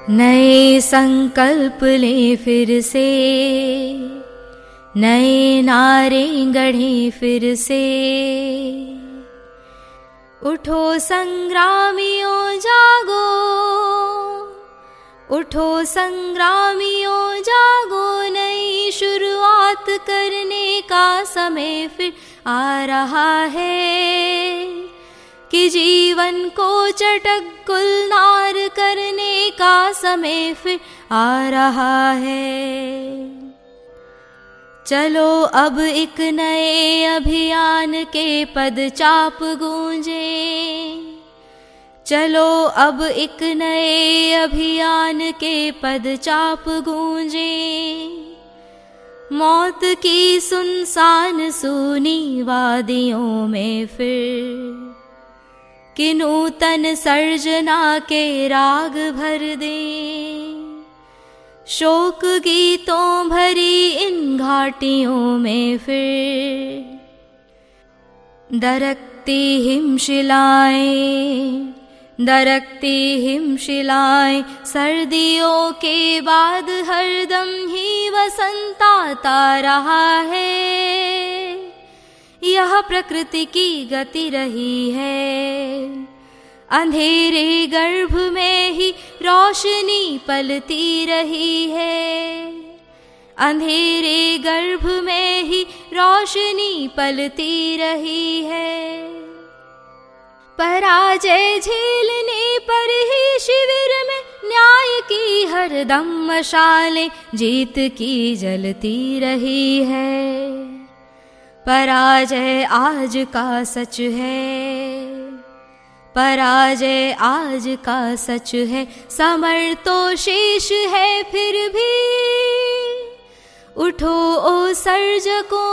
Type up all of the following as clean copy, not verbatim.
नए संकल्प ले फिर से, नए नारे गढ़े फिर से। उठो संग्रामियों जागो, उठो संग्रामियों जागो, नई शुरुआत करने का समय फिर आ रहा है। कि जीवन को चटक गुलनार करने का समय फिर आ रहा है। चलो अब एक नए अभियान के पदचाप गूंजे, चलो अब एक नए अभियान के पदचाप गूंजे। मौत की सुनसान सूनी वादियों में फिर कि नूतन सर्जना के राग भर दें। शोक गीतों भरी इन घाटियों में फिर दरकती हिमशिलाएं, दरकती हिमशिलाएं। सर्दियों के बाद हरदम ही वसंत आता रहा है। यह प्रकृति की गति रही है। अंधेरे गर्भ में ही रोशनी पलती रही है। अंधेरे गर्भ में ही रोशनी पलती रही है। पराजय झेलने पर ही शिविर में न्याय की हरदम मशालें जीत की जलती रही है। पराजय आज का सच है, पराजय आज का सच है। समर तो शेष है फिर भी, उठो ओ सर्जकों,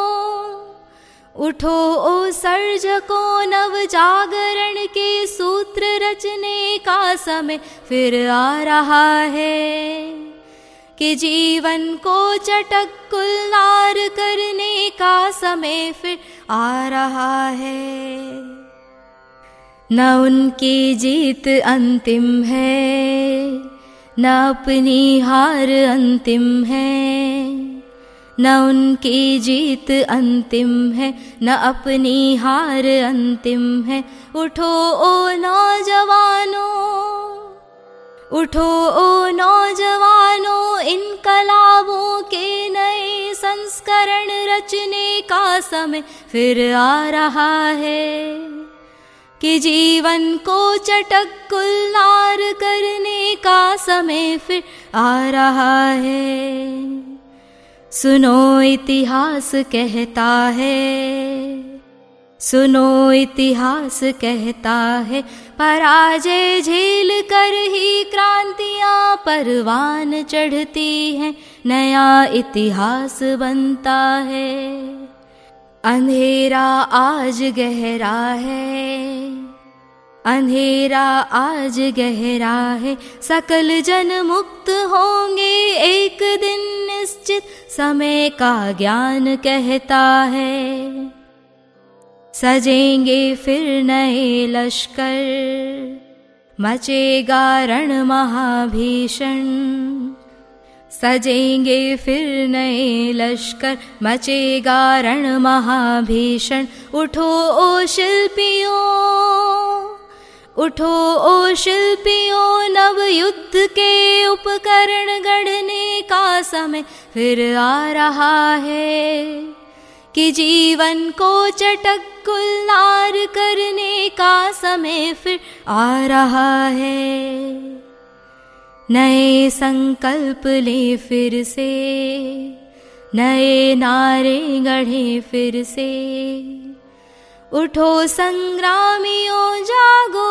उठो ओ सर्जकों। नव जागरण के सूत्र रचने का समय फिर आ रहा है। कि जीवन को चटक गुलनार करने का समय फिर आ रहा है। न उनकी जीत अंतिम है, न अपनी हार अंतिम है। न उनकी जीत अंतिम है, न अपनी हार अंतिम है। उठो ओ नौजवानों, उठो ओ नौजवानों। इनकलाबों के नए संस्करण रचने का समय फिर आ रहा है। कि जीवन को चटक गुलनार करने का समय फिर आ रहा है। सुनो इतिहास कहता है, सुनो इतिहास कहता है। पराजय झेल कर ही क्रांतियां परवान चढ़ती हैं, नया इतिहास बनता है। अंधेरा आज गहरा है, अंधेरा आज गहरा है। सकल जन मुक्त होंगे एक दिन निश्चित, समय का ज्ञान कहता है। सजेंगे फिर नए लश्कर, मचेगा रण महाभीषण। सजेंगे फिर नए लश्कर, मचेगा रण महाभीषण। उठो ओ शिल्पियों, उठो ओ शिल्पियों। नव युद्ध के उपकरण गढ़ने का समय फिर आ रहा है। कि जीवन को चटक गुलनार करने का समय फिर आ रहा है। नए संकल्प ले फिर से, नए नारे गढ़े फिर से। उठो संग्रामियों जागो,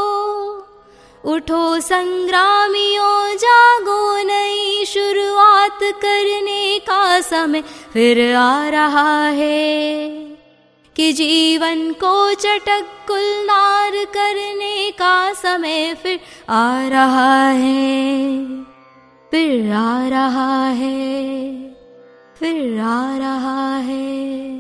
उठो संग्रामियों जागो। नई शुरुआत करने का समय फिर आ रहा है। कि जीवन को चटक गुलनार करने का समय फिर आ रहा है, फिर आ रहा है, फिर आ रहा है।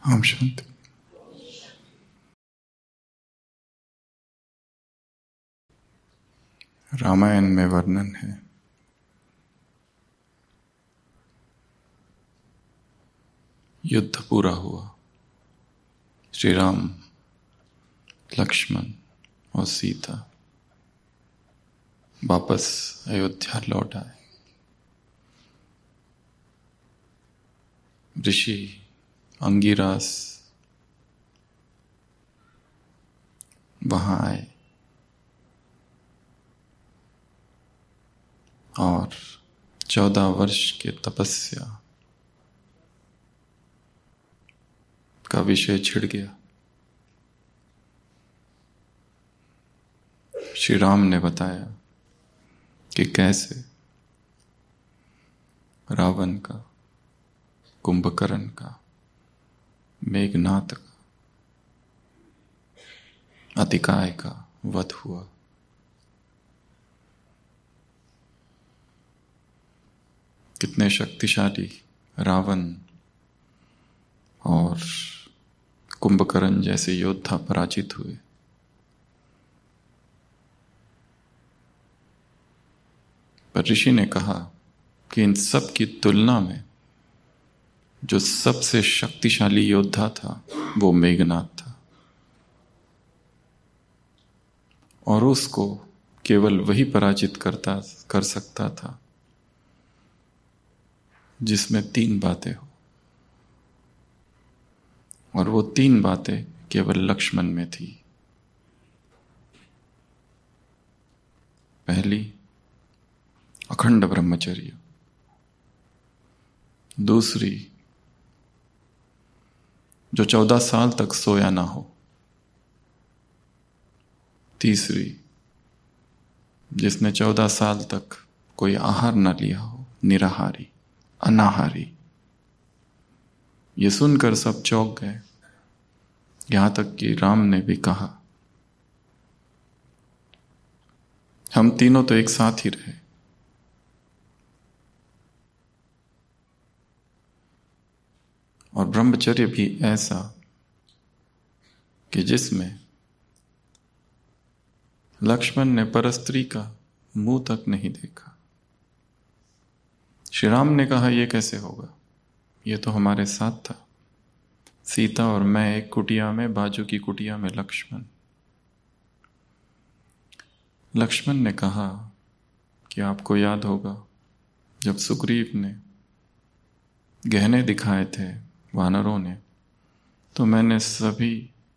ओम शांति। रामायण में वर्णन है, युद्ध पूरा हुआ। श्री राम, लक्ष्मण और सीता वापस अयोध्या लौट आए। ऋषि अंगिरास वहां आए और 14 वर्ष के तपस्या का विषय छिड़ गया। श्री राम ने बताया कि कैसे रावण का, कुंभकर्ण का, मेघनाद का, अतिकाय का वध हुआ। कितने शक्तिशाली रावण और कुंभकर्ण जैसे योद्धा पराजित हुए। पर ऋषि ने कहा कि इन सब की तुलना में जो सबसे शक्तिशाली योद्धा था वो मेघनाद था, और उसको केवल वही पराजित कर सकता था जिसमें 3 बातें हो, और वो 3 बातें केवल लक्ष्मण में थी। पहली, अखंड ब्रह्मचर्य। दूसरी, जो 14 साल तक सोया ना हो। तीसरी, जिसने 14 साल तक कोई आहार ना लिया हो, निराहारी, अनाहारी। ये सुनकर सब चौंक गए, यहां तक कि राम ने भी कहा, हम तीनों तो एक साथ ही रहे। और ब्रह्मचर्य भी ऐसा कि जिसमें लक्ष्मण ने परस्त्री का मुंह तक नहीं देखा। श्री राम ने कहा, यह कैसे होगा? यह तो हमारे साथ था, सीता और मैं एक कुटिया में, बाजू की कुटिया में लक्ष्मण। लक्ष्मण ने कहा कि आपको याद होगा जब सुग्रीव ने गहने दिखाए थे वानरों ने, तो मैंने सभी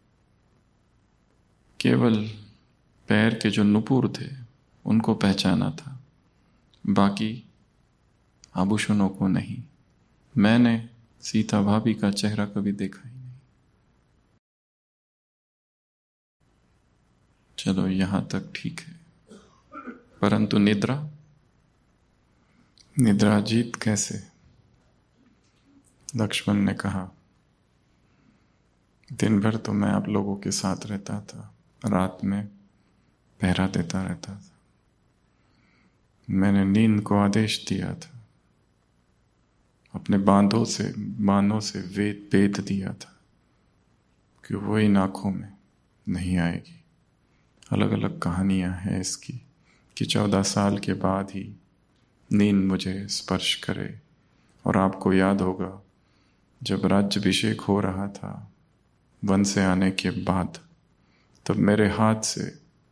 केवल पैर के जो नुपुर थे उनको पहचाना था, बाकी आभूषणों को नहीं। मैंने सीता भाभी का चेहरा कभी देखा ही नहीं। चलो यहां तक ठीक है, परंतु निद्रा जीत कैसे? लक्ष्मण ने कहा, दिन भर तो मैं आप लोगों के साथ रहता था, रात में पहरा देता रहता था। मैंने नींद को आदेश दिया था, अपने बाणों से वेद दिया था कि वो इन आंखों में नहीं आएगी। अलग अलग कहानियां हैं इसकी कि 14 साल के बाद ही नींद मुझे स्पर्श करे। और आपको याद होगा जब राज्याभिषेक हो रहा था वन से आने के बाद, तब मेरे हाथ से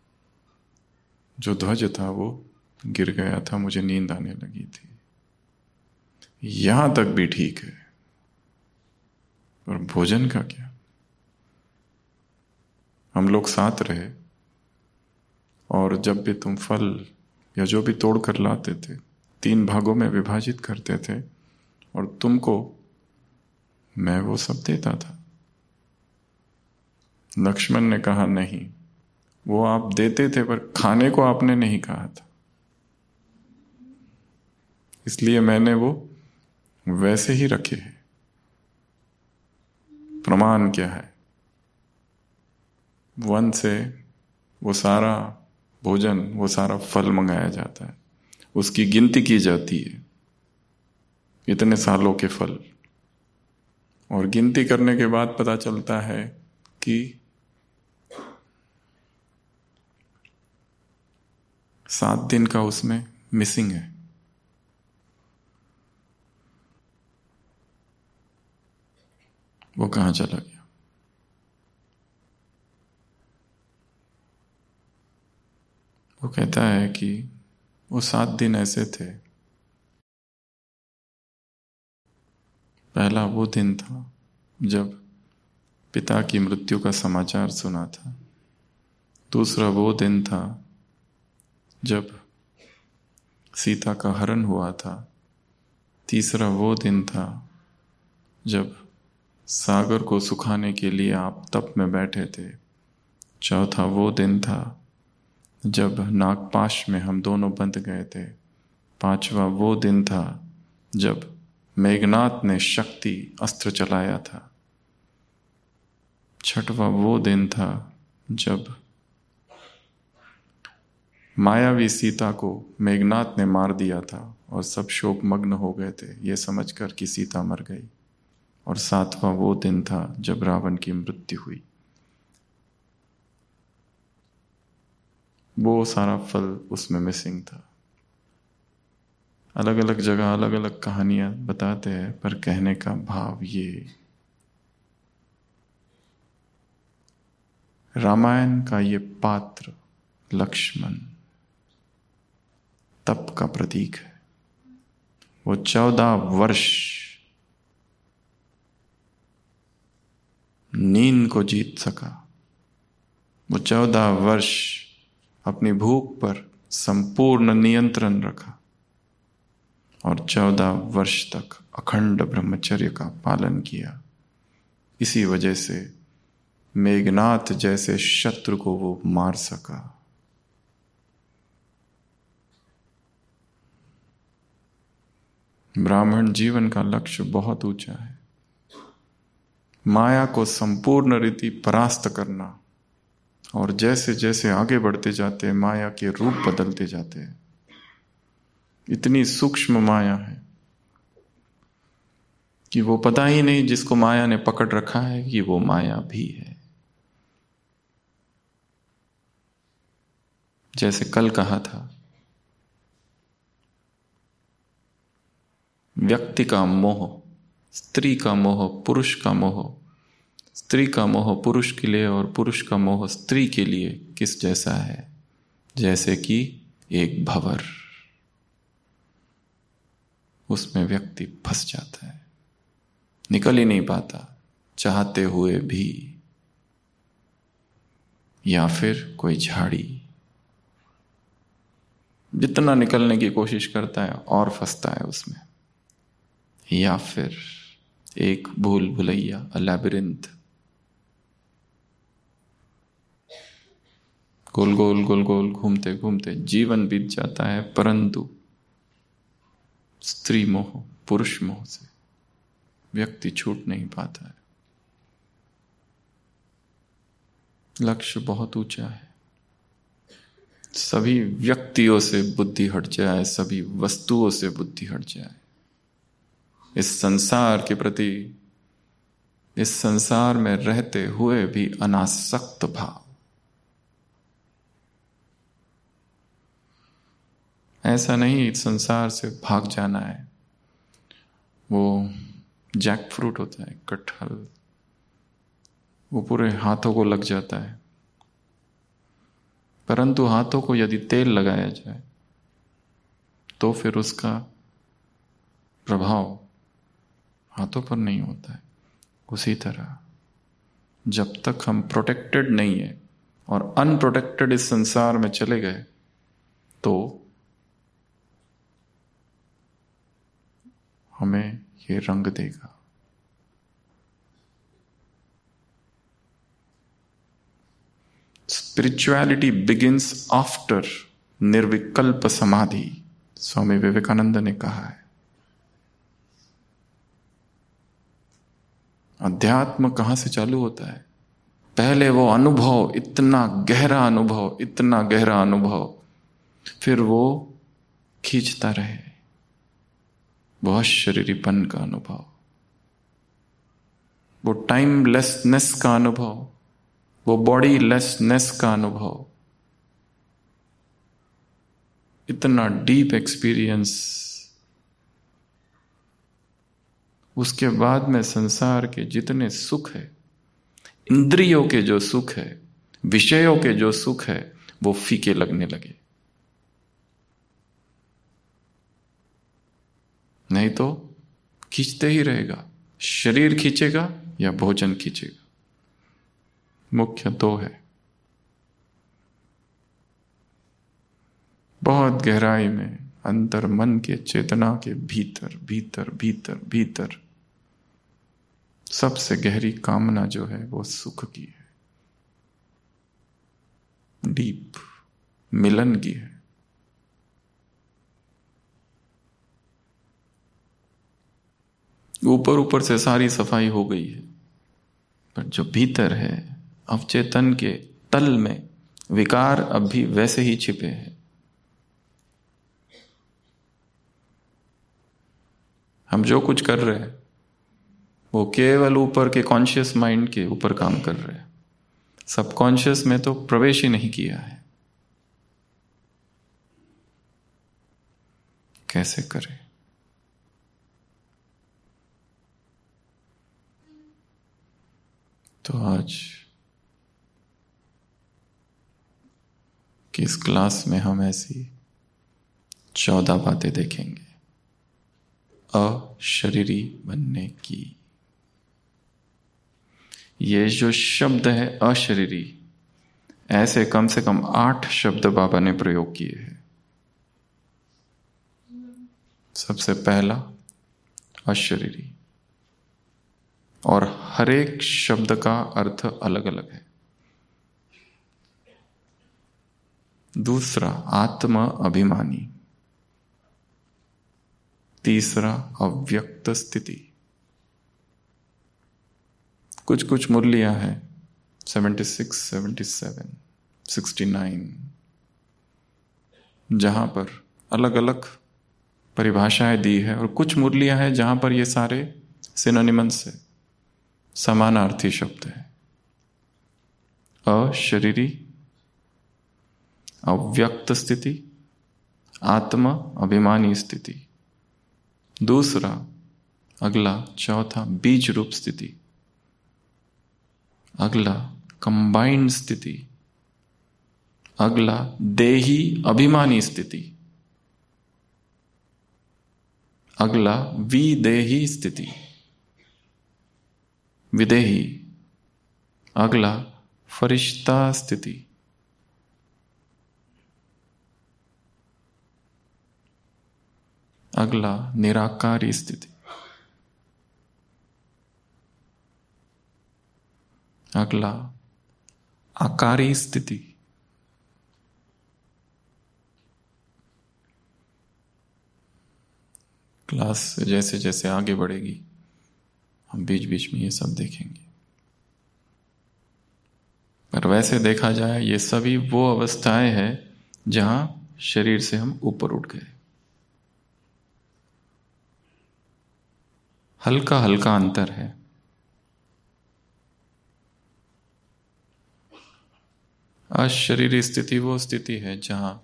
जो ध्वज था वो गिर गया था, मुझे नींद आने लगी थी। यहां तक भी ठीक है, और भोजन का क्या? हम लोग साथ रहे, और जब भी तुम फल या जो भी तोड़ कर लाते थे 3 भागों में विभाजित करते थे, और तुमको मैं वो सब देता था। लक्ष्मण ने कहा, नहीं, वो आप देते थे पर खाने को आपने नहीं कहा था, इसलिए मैंने वो वैसे ही रखे हैं। प्रमाण क्या है? वन से वो सारा भोजन, वो सारा फल मंगाया जाता है, उसकी गिनती की जाती है, इतने सालों के फल, और गिनती करने के बाद पता चलता है कि 7 दिन का उसमें मिसिंग है। वो कहाँ चला गया? वो कहता है कि वो 7 दिन ऐसे थे। पहला वो दिन था जब पिता की मृत्यु का समाचार सुना था। दूसरा वो दिन था जब सीता का हरण हुआ था। तीसरा वो दिन था जब सागर को सुखाने के लिए आप तप में बैठे थे। चौथा वो दिन था जब नागपाश में हम दोनों बंध गए थे। पांचवा वो दिन था जब मेघनाथ ने शक्ति अस्त्र चलाया था। छठवां वो दिन था जब मायावी सीता को मेघनाथ ने मार दिया था और सब शोक मग्न हो गए थे ये समझकर कि सीता मर गई। और 7वां वो दिन था जब रावण की मृत्यु हुई। वो सारा फल उसमें मिसिंग था। अलग अलग जगह अलग अलग कहानियां बताते हैं, पर कहने का भाव ये, रामायण का ये पात्र लक्ष्मण तप का प्रतीक है। वो 14 वर्ष नींद को जीत सका। वो 14 वर्ष अपनी भूख पर संपूर्ण नियंत्रण रखा और 14 वर्ष तक अखंड ब्रह्मचर्य का पालन किया। इसी वजह से मेघनाथ जैसे शत्रु को वो मार सका। ब्राह्मण जीवन का लक्ष्य बहुत ऊंचा है। माया को संपूर्ण रीति परास्त करना, और जैसे जैसे आगे बढ़ते जाते हैं माया के रूप बदलते जाते हैं। इतनी सूक्ष्म माया है कि वो पता ही नहीं जिसको माया ने पकड़ रखा है कि वो माया भी है। जैसे कल कहा था, व्यक्ति का मोह, स्त्री का मोह, पुरुष का मोह, स्त्री का मोह पुरुष के लिए और पुरुष का मोह स्त्री के लिए किस जैसा है? जैसे कि एक भंवर। उसमें व्यक्ति फंस जाता है, निकल ही नहीं पाता चाहते हुए भी। या फिर कोई झाड़ी, जितना निकलने की कोशिश करता है और फंसता है उसमें। या फिर एक भूल भुलैया, लैबिरिंथ, गोल गोल गोल गोल घूमते घूमते जीवन बीत जाता है, परंतु स्त्री मोह, पुरुष मोह से व्यक्ति छूट नहीं पाता है। लक्ष्य बहुत ऊंचा है। सभी व्यक्तियों से बुद्धि हट जाए, सभी वस्तुओं से बुद्धि हट जाए। इस संसार के प्रति, इस संसार में रहते हुए भी अनासक्त भाव। ऐसा नहीं इस संसार से भाग जाना है। वो जैक फ्रूट होता है, कटहल, वो पूरे हाथों को लग जाता है, परंतु हाथों को यदि तेल लगाया जाए तो फिर उसका प्रभाव हाथों पर नहीं होता है। उसी तरह जब तक हम प्रोटेक्टेड नहीं है और अनप्रोटेक्टेड इस संसार में चले गए तो हमें ये रंग देगा। स्पिरिचुअलिटी बिगिंस आफ्टर निर्विकल्प समाधि, स्वामी विवेकानंद ने कहा है। अध्यात्म कहां से चालू होता है? पहले वो अनुभव, इतना गहरा अनुभव, इतना गहरा अनुभव, फिर वो खींचता रहे, वो अशरीरीपन का अनुभव। वो टाइमलेसनेस का अनुभव, वो बॉडीलेसनेस का अनुभव, इतना डीप एक्सपीरियंस, उसके बाद में संसार के जितने सुख है, इंद्रियों के जो सुख है, विषयों के जो सुख है, वो फीके लगने लगे। नहीं तो खींचते ही रहेगा, शरीर खींचेगा या भोजन खींचेगा, मुख्य दो है। बहुत गहराई में अंतर मन के चेतना के भीतर भीतर भीतर भीतर सबसे गहरी कामना जो है वो सुख की है, डीप मिलन की है। ऊपर ऊपर से सारी सफाई हो गई है, पर जो भीतर है अवचेतन के तल में विकार अब भी वैसे ही छिपे हैं। हम जो कुछ कर रहे हैं वो केवल ऊपर के कॉन्शियस माइंड के ऊपर काम कर रहे हैं, सबकॉन्शियस में तो प्रवेश ही नहीं किया है। कैसे करें? तो आज की इस क्लास में हम ऐसी 14 बातें देखेंगे अशरीरी बनने की। ये जो शब्द है अशरीरी, ऐसे कम से कम 8 शब्द बाबा ने प्रयोग किए हैं। सबसे पहला अशरीरी, और हर एक शब्द का अर्थ अलग अलग है। दूसरा आत्म अभिमानी, तीसरा अव्यक्त स्थिति। कुछ कुछ मुरलियां हैं 76, 77, 69, जहां पर अलग अलग परिभाषाएं दी है, और कुछ मुरलियां हैं जहां पर ये सारे सिनोनिमस है, समानार्थी शब्द है। अशरीरी, अव्यक्त स्थिति, आत्म अभिमानी स्थिति। दूसरा, अगला चौथा बीज रूप स्थिति। अगला कंबाइंड स्थिति। अगला देही अभिमानी स्थिति। अगला विदेही स्थिति, विदेही। अगला फरिश्ता स्थिति। अगला निराकारी स्थिति। अगला आकारी स्थिति। क्लास जैसे जैसे आगे बढ़ेगी हम बीच बीच में ये सब देखेंगे, पर वैसे देखा जाए ये सभी वो अवस्थाएं हैं जहां शरीर से हम ऊपर उठ गए। हल्का हल्का अंतर है। अशरीरी स्थिति वो स्थिति है जहां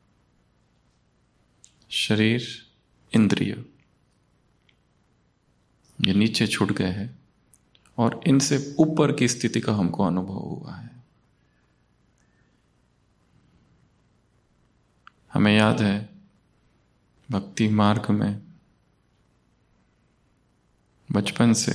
शरीर, इंद्रिय ये नीचे छूट गए हैं और इनसे ऊपर की स्थिति का हमको अनुभव हुआ है। हमें याद है भक्ति मार्ग में बचपन से,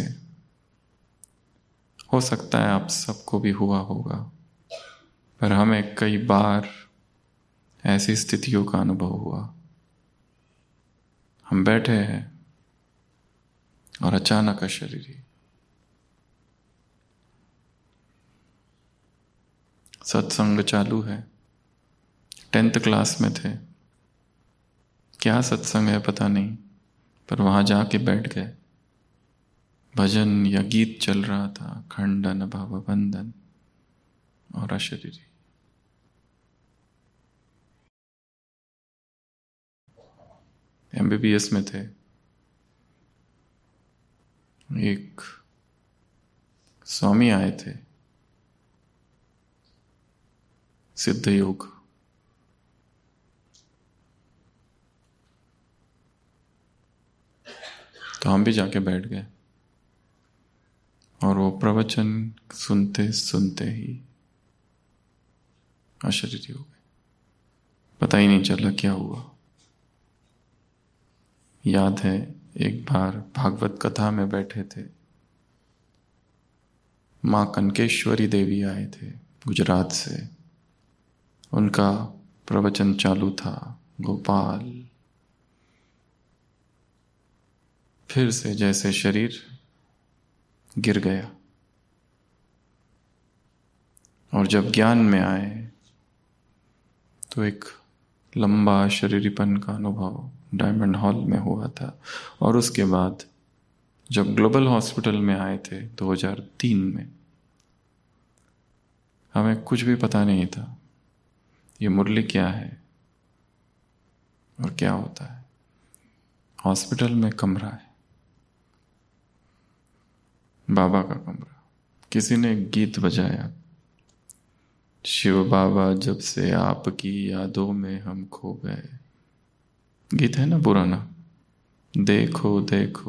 हो सकता है आप सबको भी हुआ होगा, पर हमें कई बार ऐसी स्थितियों का अनुभव हुआ। हम बैठे हैं और अचानक अशरीरी, सत्संग चालू है, 10th क्लास में थे, क्या सत्संग है पता नहीं, पर वहां जाके बैठ गए। भजन या गीत चल रहा था, खंडन भाव बंधन और अशरीरी। MBBS में थे, एक स्वामी आए थे सिद्ध योग, तो हम भी जाके बैठ गए और वो प्रवचन सुनते सुनते ही अशरीरी हो गए। पता ही नहीं चला क्या हुआ। याद है एक बार भागवत कथा में बैठे थे, मां कनकेश्वरी देवी आए थे गुजरात से, उनका प्रवचन चालू था। गोपाल फिर से जैसे शरीर गिर गया और जब ज्ञान में आए तो एक लंबा शरीरीपन का अनुभव डायमंड हॉल में हुआ था। और उसके बाद जब ग्लोबल हॉस्पिटल में आए थे 2003 में, हमें कुछ भी पता नहीं था ये मुरली क्या है और क्या होता है। हॉस्पिटल में कमरा है, बाबा का कमरा, किसी ने गीत बजाया, शिव बाबा जब से आपकी यादों में हम खो गए। गीत है ना पुराना, देखो देखो।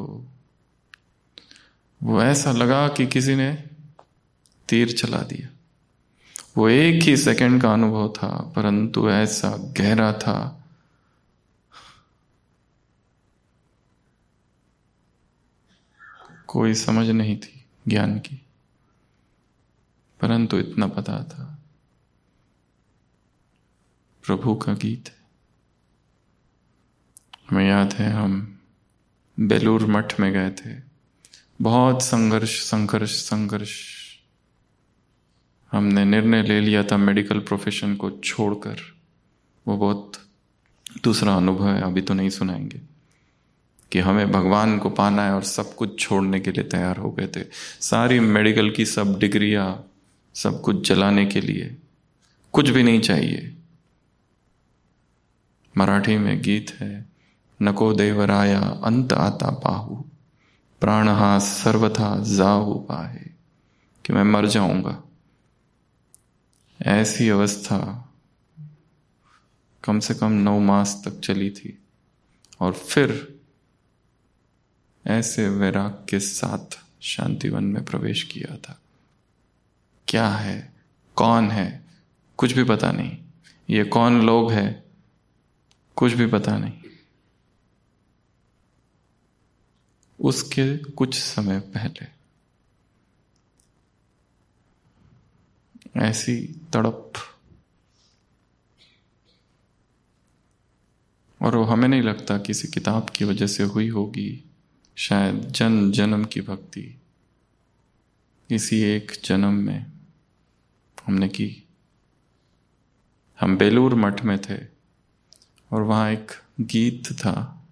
वो ऐसा लगा कि किसी ने तीर चला दिया। वो एक ही सेकंड का अनुभव था, परंतु ऐसा गहरा था। कोई समझ नहीं थी ज्ञान की, परंतु इतना पता था प्रभु का गीत है। हमें याद है हम बेलूर मठ में गए थे, बहुत संघर्ष हमने निर्णय ले लिया था मेडिकल प्रोफेशन को छोड़कर। वो बहुत दूसरा अनुभव है, अभी तो नहीं सुनाएंगे, कि हमें भगवान को पाना है और सब कुछ छोड़ने के लिए तैयार हो गए थे। सारी मेडिकल की सब डिग्रियां, सब कुछ जलाने के लिए, कुछ भी नहीं चाहिए। मराठी में गीत है, नको देवराया अंत आता पाहू, प्राणहा सर्वथा जाहू पाहे, कि मैं मर जाऊंगा। ऐसी अवस्था कम से कम 9 मास तक चली थी और फिर ऐसे वैराग के साथ शांतिवन में प्रवेश किया था। क्या है, कौन है, कुछ भी पता नहीं। ये कौन लोग हैं, कुछ भी पता नहीं। उसके कुछ समय पहले ऐसी तड़प, और वो हमें नहीं लगता किसी किताब की वजह से हुई होगी, शायद जन्म जन्म की भक्ति किसी एक जन्म में हमने की। हम बेलूर मठ में थे और वहां एक गीत था,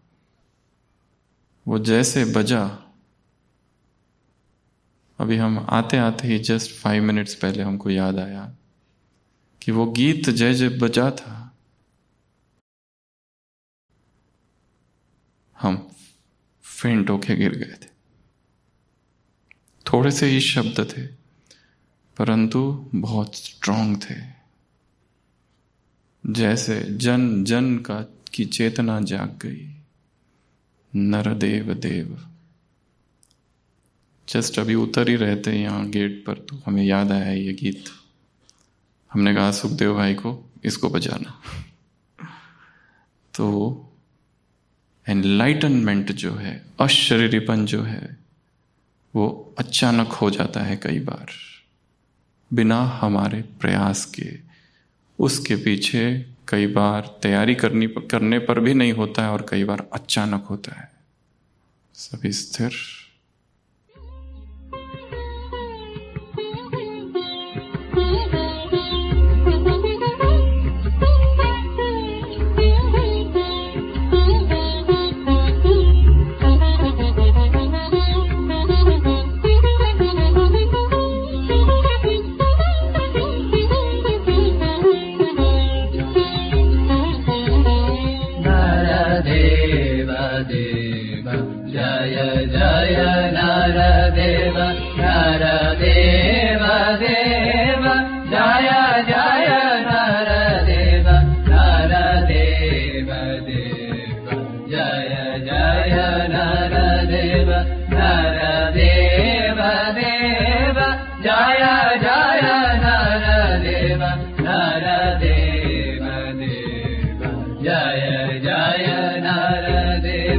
वो जैसे बजा, अभी हम आते आते ही जस्ट 5 मिनट्स पहले हमको याद आया कि वो गीत जैसे बजा था, हम फेंट होके गिर गए थे। थोड़े से ही शब्द थे, परंतु बहुत स्ट्रांग थे। जैसे जन जन की चेतना जाग गई। नरदेव देव। जस्ट अभी उतर ही रहे थे यहाँ गेट पर, तो हमें याद आया ये गीत। हमने कहा सुखदेव भाई को इसको बजाना। तो एनलाइटनमेंट जो है, अशरीरीपन जो है, वो अचानक हो जाता है कई बार, बिना हमारे प्रयास के। उसके पीछे कई बार तैयारी करने पर भी नहीं होता है और कई बार अचानक होता है। सभी स्थिर। जय जय नरदेव नरदेव जय जय नरदेव नरदेव देव जय जय नरदेव नरदेव देव जय जय नरदेव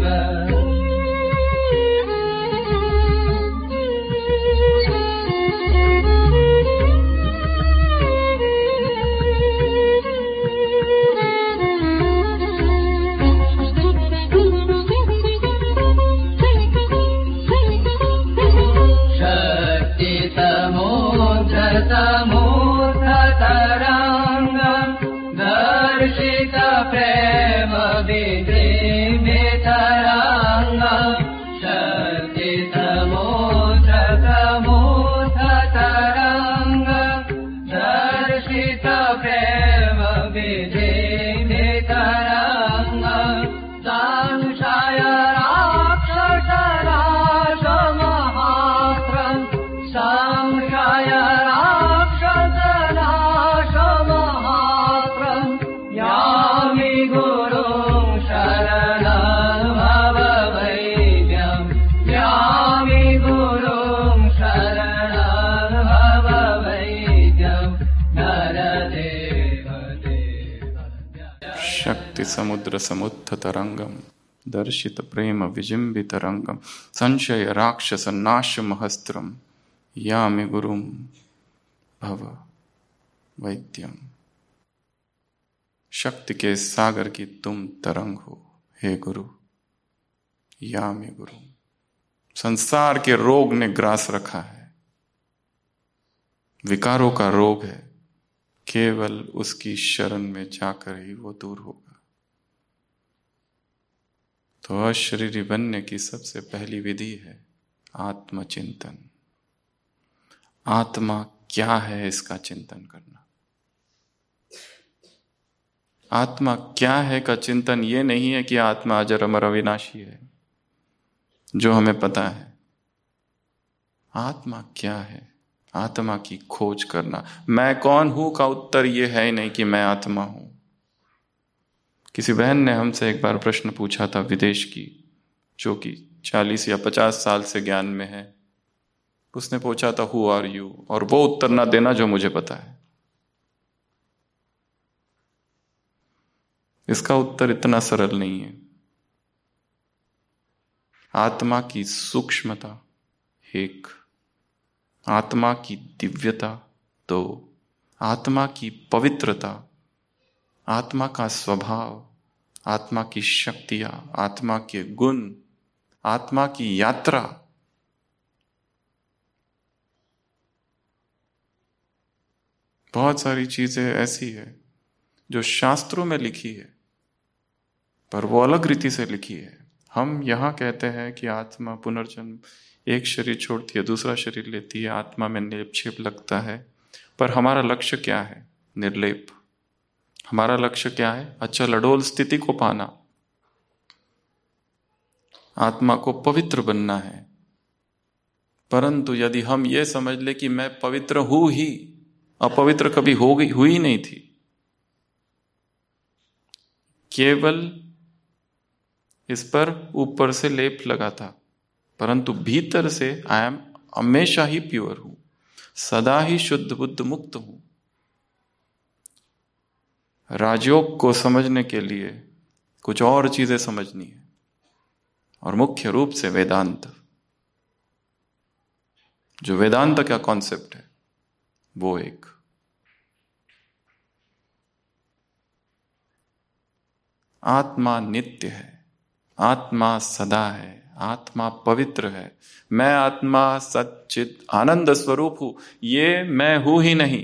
समुद्र समुत्थ तरंगम दर्शित प्रेम विजिम्बित रंगम संशय राक्षस नाश महस्त्रम यामि गुरुम भव वैद्यम। शक्ति के सागर की तुम तरंग हो हे गुरु, यामि गुरु। संसार के रोग ने ग्रास रखा है, विकारों का रोग है, केवल उसकी शरण में जाकर ही वो दूर होगा। तो अशरीरी बनने की सबसे पहली विधि है आत्मचिंतन। आत्मा क्या है इसका चिंतन करना। आत्मा क्या है का चिंतन ये नहीं है कि आत्मा अजर अमर अविनाशी है जो हमें पता है। आत्मा क्या है, आत्मा की खोज करना। मैं कौन हूं का उत्तर ये है ही नहीं कि मैं आत्मा हूं। किसी बहन ने हमसे एक बार प्रश्न पूछा था विदेश की, जो कि 40 या 50 साल से ज्ञान में है। उसने पूछा था हु आर यू, और वो उत्तर ना देना जो मुझे पता है। इसका उत्तर इतना सरल नहीं है। आत्मा की सूक्ष्मता एक, आत्मा की दिव्यता दो, आत्मा की पवित्रता, आत्मा का स्वभाव, आत्मा की शक्तियां, आत्मा के गुण, आत्मा की यात्रा। बहुत सारी चीजें ऐसी है जो शास्त्रों में लिखी है पर वो अलग रीति से लिखी है। हम यहां कहते हैं कि आत्मा पुनर्जन्म, एक शरीर छोड़ती है दूसरा शरीर लेती है, आत्मा में लेप छेप लगता है। पर हमारा लक्ष्य क्या है? निर्लेप। हमारा लक्ष्य क्या है? अचल अडोल स्थिति को पाना। आत्मा को पवित्र बनना है। परंतु यदि हम ये समझ ले कि मैं पवित्र हूं ही, अपवित्र कभी हुई नहीं थी, केवल इस पर ऊपर से लेप लगा था, परंतु भीतर से आई एम हमेशा ही प्योर हूं, सदा ही शुद्ध बुद्ध मुक्त हूं। राजयोग को समझने के लिए कुछ और चीजें समझनी है, और मुख्य रूप से वेदांत। जो वेदांत का कॉन्सेप्ट है वो एक आत्मा नित्य है, आत्मा सदा है, आत्मा पवित्र है। मैं आत्मा सच्चित आनंद स्वरूप हूं। ये मैं हूं ही नहीं।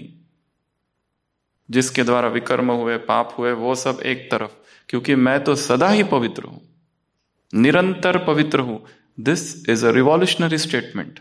जिसके द्वारा विकर्म हुए, पाप हुए, वो सब एक तरफ, क्योंकि मैं तो सदा ही पवित्र हूं, निरंतर पवित्र हूं। This is a revolutionary statement.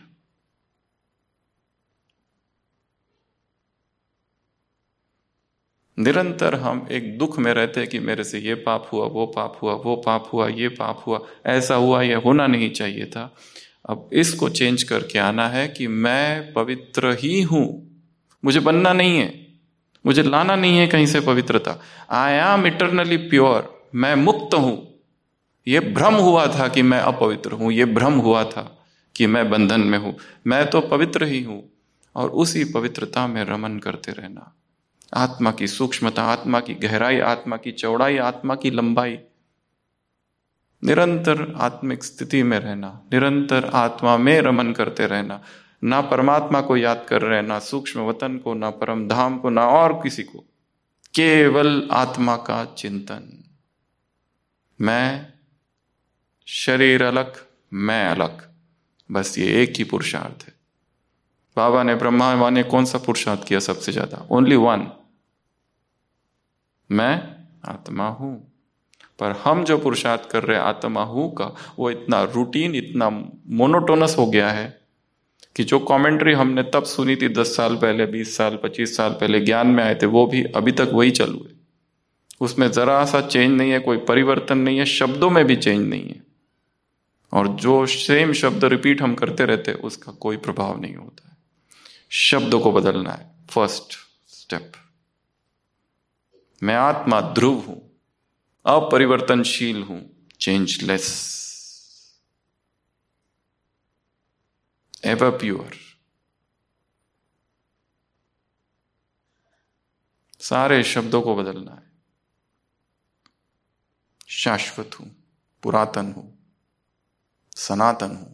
निरंतर हम एक दुख में रहते हैं कि मेरे से ये पाप हुआ, वो पाप हुआ, वो पाप हुआ, ये पाप हुआ, ऐसा हुआ, ये होना नहीं चाहिए था। अब इसको चेंज करके आना है कि मैं पवित्र ही हूं, मुझे बनना नहीं है, मुझे लाना नहीं है कहीं से पवित्रता। I am eternally pure. मैं मुक्त हूं, ये भ्रम हुआ था कि मैं अपवित्र हूं, ये भ्रम हुआ था कि मैं बंधन में हूं। मैं तो पवित्र ही हूं, और उसी पवित्रता में रमन करते रहना। आत्मा की सूक्ष्मता, आत्मा की गहराई, आत्मा की चौड़ाई, आत्मा की लंबाई, निरंतर आत्मिक स्थिति में रहना, निरंतर आत्मा में रमन करते रहना। ना परमात्मा को याद कर रहे, ना सूक्ष्म वतन को, ना परम धाम को, ना और किसी को, केवल आत्मा का चिंतन। मैं, शरीर अलग, मैं अलग, बस ये एक ही पुरुषार्थ है। बाबा ने, ब्रह्मा ने कौन सा पुरुषार्थ किया सबसे ज्यादा? ओनली वन, मैं आत्मा हूं। पर हम जो पुरुषार्थ कर रहे हैं आत्मा हूं का, वो इतना रूटीन, इतना मोनोटोनस हो गया है कि जो कमेंट्री हमने तब सुनी थी 10 साल पहले, 20 साल, 25 साल पहले ज्ञान में आए थे, वो भी अभी तक वही चालू है। उसमें जरा सा चेंज नहीं है, कोई परिवर्तन नहीं है, शब्दों में भी चेंज नहीं है, और जो सेम शब्द रिपीट हम करते रहते हैं उसका कोई प्रभाव नहीं होता है। शब्दों को बदलना है फर्स्ट स्टेप। मैं आत्मा ध्रुव हूं, अपरिवर्तनशील हूं, चेंजलेस, एवर प्योर। सारे शब्दों को बदलना है। शाश्वत हूं, पुरातन हूं, सनातन हूं।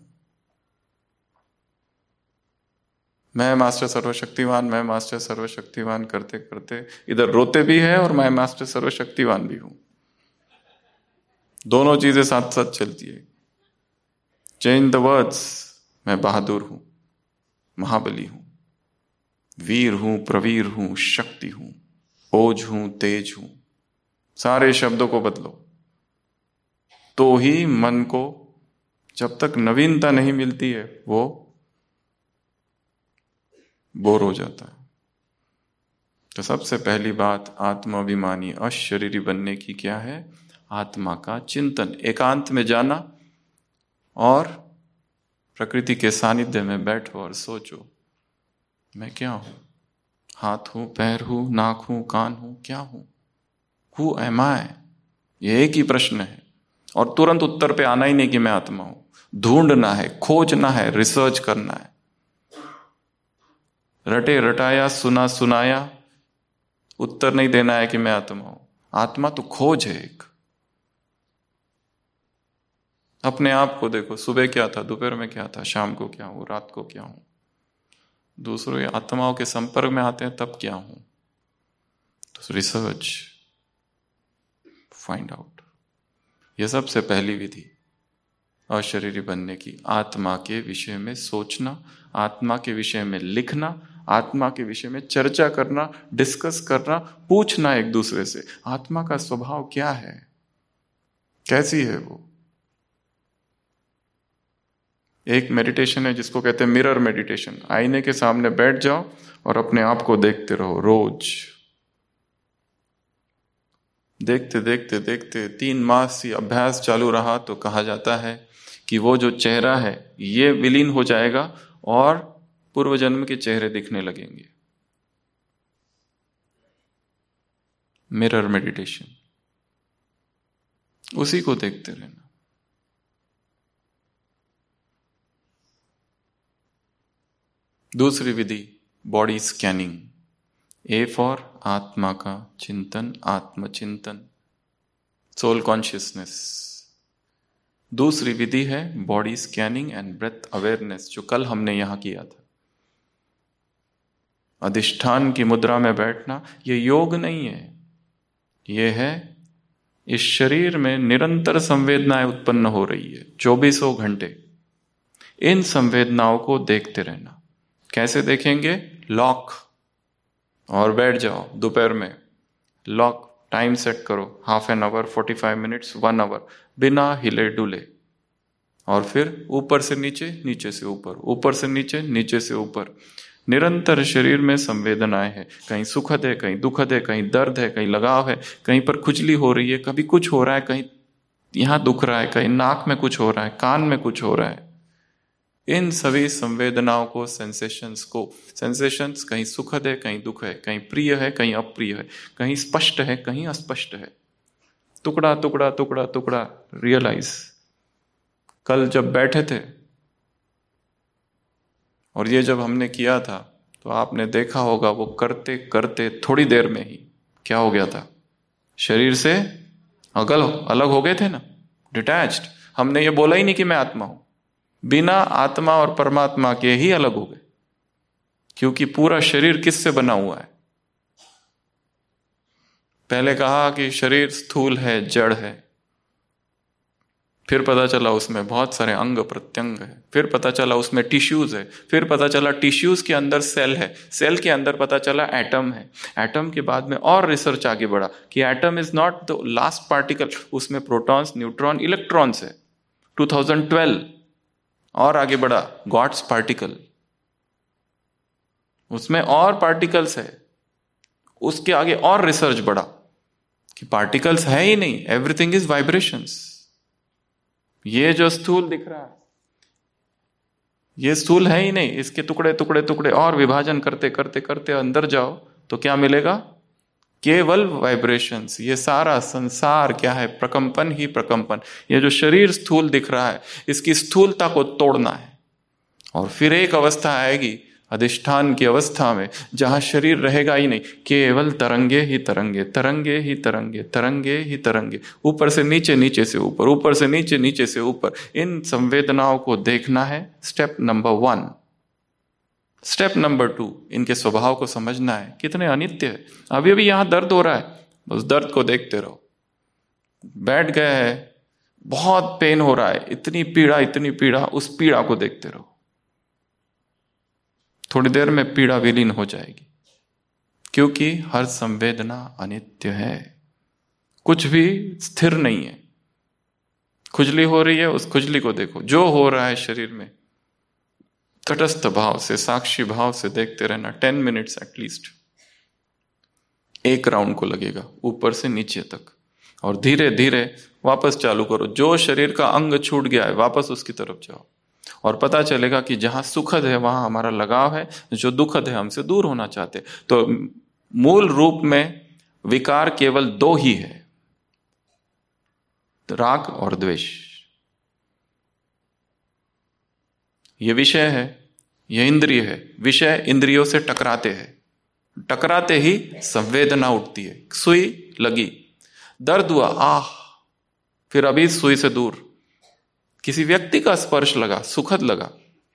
मैं मास्टर सर्वशक्तिवान, मैं मास्टर सर्वशक्तिवान करते करते इधर रोते भी है और मैं मास्टर सर्वशक्तिवान भी हूं। दोनों चीजें साथ साथ चलती है। Change the words. मैं बहादुर हूं, महाबली हूं, वीर हूं, प्रवीर हूं, शक्ति हूं, ओज हूं, तेज हूं। सारे शब्दों को बदलो, तो ही मन को, जब तक नवीनता नहीं मिलती है, वो बोर हो जाता है। तो सबसे पहली बात आत्माभिमानी अशरीरी बनने की क्या है? आत्मा का चिंतन, एकांत में जाना और प्रकृति के सानिध्य में बैठो और सोचो, मैं क्या हूं? हाथ हूं, पैर हूं, नाक हूं, कान हूं, क्या हूं? Who am I? ये एक ही प्रश्न है, और तुरंत उत्तर पे आना ही नहीं कि मैं आत्मा हूं। ढूंढना है, खोजना है, रिसर्च करना है। रटे रटाया, सुना सुनाया उत्तर नहीं देना है कि मैं आत्मा हूं। आत्मा तो खोज है एक। अपने आप को देखो, सुबह क्या था, दोपहर में क्या था, शाम को क्या हूं, रात को क्या हूं। दूसरों आत्माओं के संपर्क में आते हैं तब क्या हूं, तो रिसर्च, फाइंड आउट। यह सबसे पहली विधि अशरीरी बनने की। आत्मा के विषय में सोचना, आत्मा के विषय में लिखना, आत्मा के विषय में चर्चा करना, डिस्कस करना, पूछना एक दूसरे से, आत्मा का स्वभाव क्या है, कैसी है वो। एक मेडिटेशन है जिसको कहते हैं मिरर मेडिटेशन। आईने के सामने बैठ जाओ और अपने आप को देखते रहो रोज। देखते देखते देखते 3 मास ही अभ्यास चालू रहा तो कहा जाता है कि वो जो चेहरा है ये विलीन हो जाएगा और पूर्व जन्म के चेहरे दिखने लगेंगे। मिरर मेडिटेशन, उसी को देखते रहना। दूसरी विधि बॉडी स्कैनिंग। ए फॉर आत्मा का चिंतन, आत्मचिंतन, सोल कॉन्शियसनेस। दूसरी विधि है body scanning and breath awareness, जो कल हमने यहां किया था। अधिष्ठान की मुद्रा में बैठना, ये योग नहीं है, ये है इस शरीर में निरंतर संवेदनाएं उत्पन्न हो रही है 24 घंटे। इन संवेदनाओं को देखते रहना। कैसे देखेंगे? लॉक, और बैठ जाओ दोपहर में, लॉक टाइम सेट करो, half an hour, 45 minutes, 1 hour, बिना हिले डुले। और फिर ऊपर से नीचे, नीचे से ऊपर, ऊपर से नीचे, नीचे से ऊपर। निरंतर शरीर में संवेदनाएं हैं, कहीं सुखद है, कहीं दुखद है, कहीं दर्द है, कहीं लगाव है, कहीं पर खुजली हो रही है, कभी कुछ हो रहा है, कहीं यहां दुख रहा है, कहीं नाक में कुछ हो रहा है, कान में कुछ हो रहा है। इन सभी संवेदनाओं को, सेंसेशंस कहीं सुखद है, कहीं दुख है, कहीं प्रिय है, कहीं अप्रिय है, कहीं स्पष्ट है, कहीं अस्पष्ट है। टुकड़ा टुकड़ा टुकड़ा टुकड़ा रियलाइज। कल जब बैठे थे और ये जब हमने किया था तो आपने देखा होगा वो करते करते थोड़ी देर में ही क्या हो गया था, शरीर से अलग हो गए थे ना, डिटैच्ड। हमने ये बोला ही नहीं कि मैं आत्मा हूं, बिना आत्मा और परमात्मा के ही अलग हो गए, क्योंकि पूरा शरीर किससे बना हुआ है। पहले कहा कि शरीर स्थूल है, जड़ है, फिर पता चला उसमें बहुत सारे अंग प्रत्यंग है, फिर पता चला उसमें टिश्यूज है, फिर पता चला टिश्यूज के अंदर सेल है, सेल के अंदर पता चला एटम है, एटम के बाद में और रिसर्च आगे बढ़ा कि atom is not the last particle, उसमें प्रोटॉन्स, न्यूट्रॉन, इलेक्ट्रॉन्स है। 2012 और आगे बढ़ा गॉड्स पार्टिकल, उसमें और पार्टिकल्स है। उसके आगे और रिसर्च बढ़ा कि पार्टिकल्स है ही नहीं, एवरीथिंग इज वाइब्रेशंस। ये जो स्थूल दिख रहा है ये स्थूल है ही नहीं, इसके टुकड़े टुकड़े टुकड़े और विभाजन करते करते करते अंदर जाओ तो क्या मिलेगा, केवल वाइब्रेशंस। ये सारा संसार क्या है, प्रकंपन ही प्रकंपन। ये जो शरीर स्थूल दिख रहा है इसकी स्थूलता को तोड़ना है और फिर एक अवस्था आएगी अधिष्ठान की अवस्था में जहां शरीर रहेगा ही नहीं, केवल तरंगे ही तरंगे, तरंगे ही तरंगे, तरंगे ही तरंगे, ऊपर से नीचे, नीचे से ऊपर, ऊपर से नीचे, नीचे से ऊपर। इन संवेदनाओं को देखना है, स्टेप नंबर 1। स्टेप नंबर 2, इनके स्वभाव को समझना है, कितने अनित्य है। अभी अभी यहां दर्द हो रहा है, उस दर्द को देखते रहो। बैठ गए है, बहुत पेन हो रहा है, इतनी पीड़ा, इतनी पीड़ा, उस पीड़ा को देखते रहो। थोड़ी देर में पीड़ा विलीन हो जाएगी, क्योंकि हर संवेदना अनित्य है, कुछ भी स्थिर नहीं है। खुजली हो रही है, उस खुजली को देखो, जो हो रहा है शरीर में तटस्थ भाव से, साक्षी भाव से देखते रहना। 10 मिनट्स एटलीस्ट, एक राउंड को लगेगा ऊपर से नीचे तक, और धीरे धीरे वापस चालू करो। जो शरीर का अंग छूट गया है वापस उसकी तरफ जाओ और पता चलेगा कि जहां सुखद है वहां हमारा लगाव है, जो दुखद है हमसे दूर होना चाहते। तो मूल रूप में विकार केवल 2 ही है, राग और द्वेष। ये विषय है, ये इंद्रिय है। विषय इंद्रियों से टकराते हैं, टकराते ही संवेदना उठती है। सुई लगी, दर्द हुआ, आह, फिर अभी सुई से दूर। किसी व्यक्ति का स्पर्श लगा, सुखद लगा,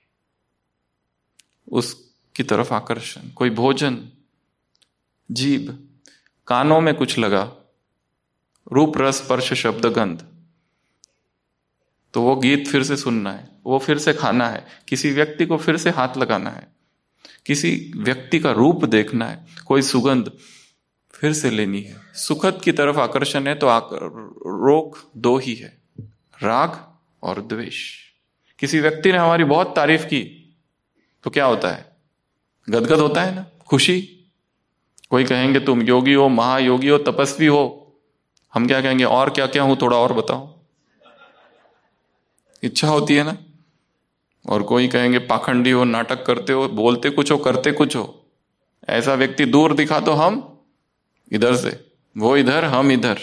उसकी तरफ आकर्षण। कोई भोजन, जीभ, कानों में कुछ लगा, रूप रस स्पर्श शब्द गंध, तो वो गीत फिर से सुनना है, वो फिर से खाना है, किसी व्यक्ति को फिर से हाथ लगाना है, किसी व्यक्ति का रूप देखना है, कोई सुगंध फिर से लेनी है। सुखद की तरफ आकर्षण है तो रोग 2 ही है, राग और द्वेष। किसी व्यक्ति ने हमारी बहुत तारीफ की तो क्या होता है, गदगद होता है ना, खुशी। कोई कहेंगे तुम योगी हो, महायोगी हो, तपस्वी हो, हम क्या कहेंगे, और क्या क्या हूं, थोड़ा और बताओ। इच्छा होती है ना। और कोई कहेंगे पाखंडी हो, नाटक करते हो, बोलते कुछ हो, करते कुछ हो। ऐसा व्यक्ति दूर दिखा तो हम इधर से, वो इधर, हम इधर।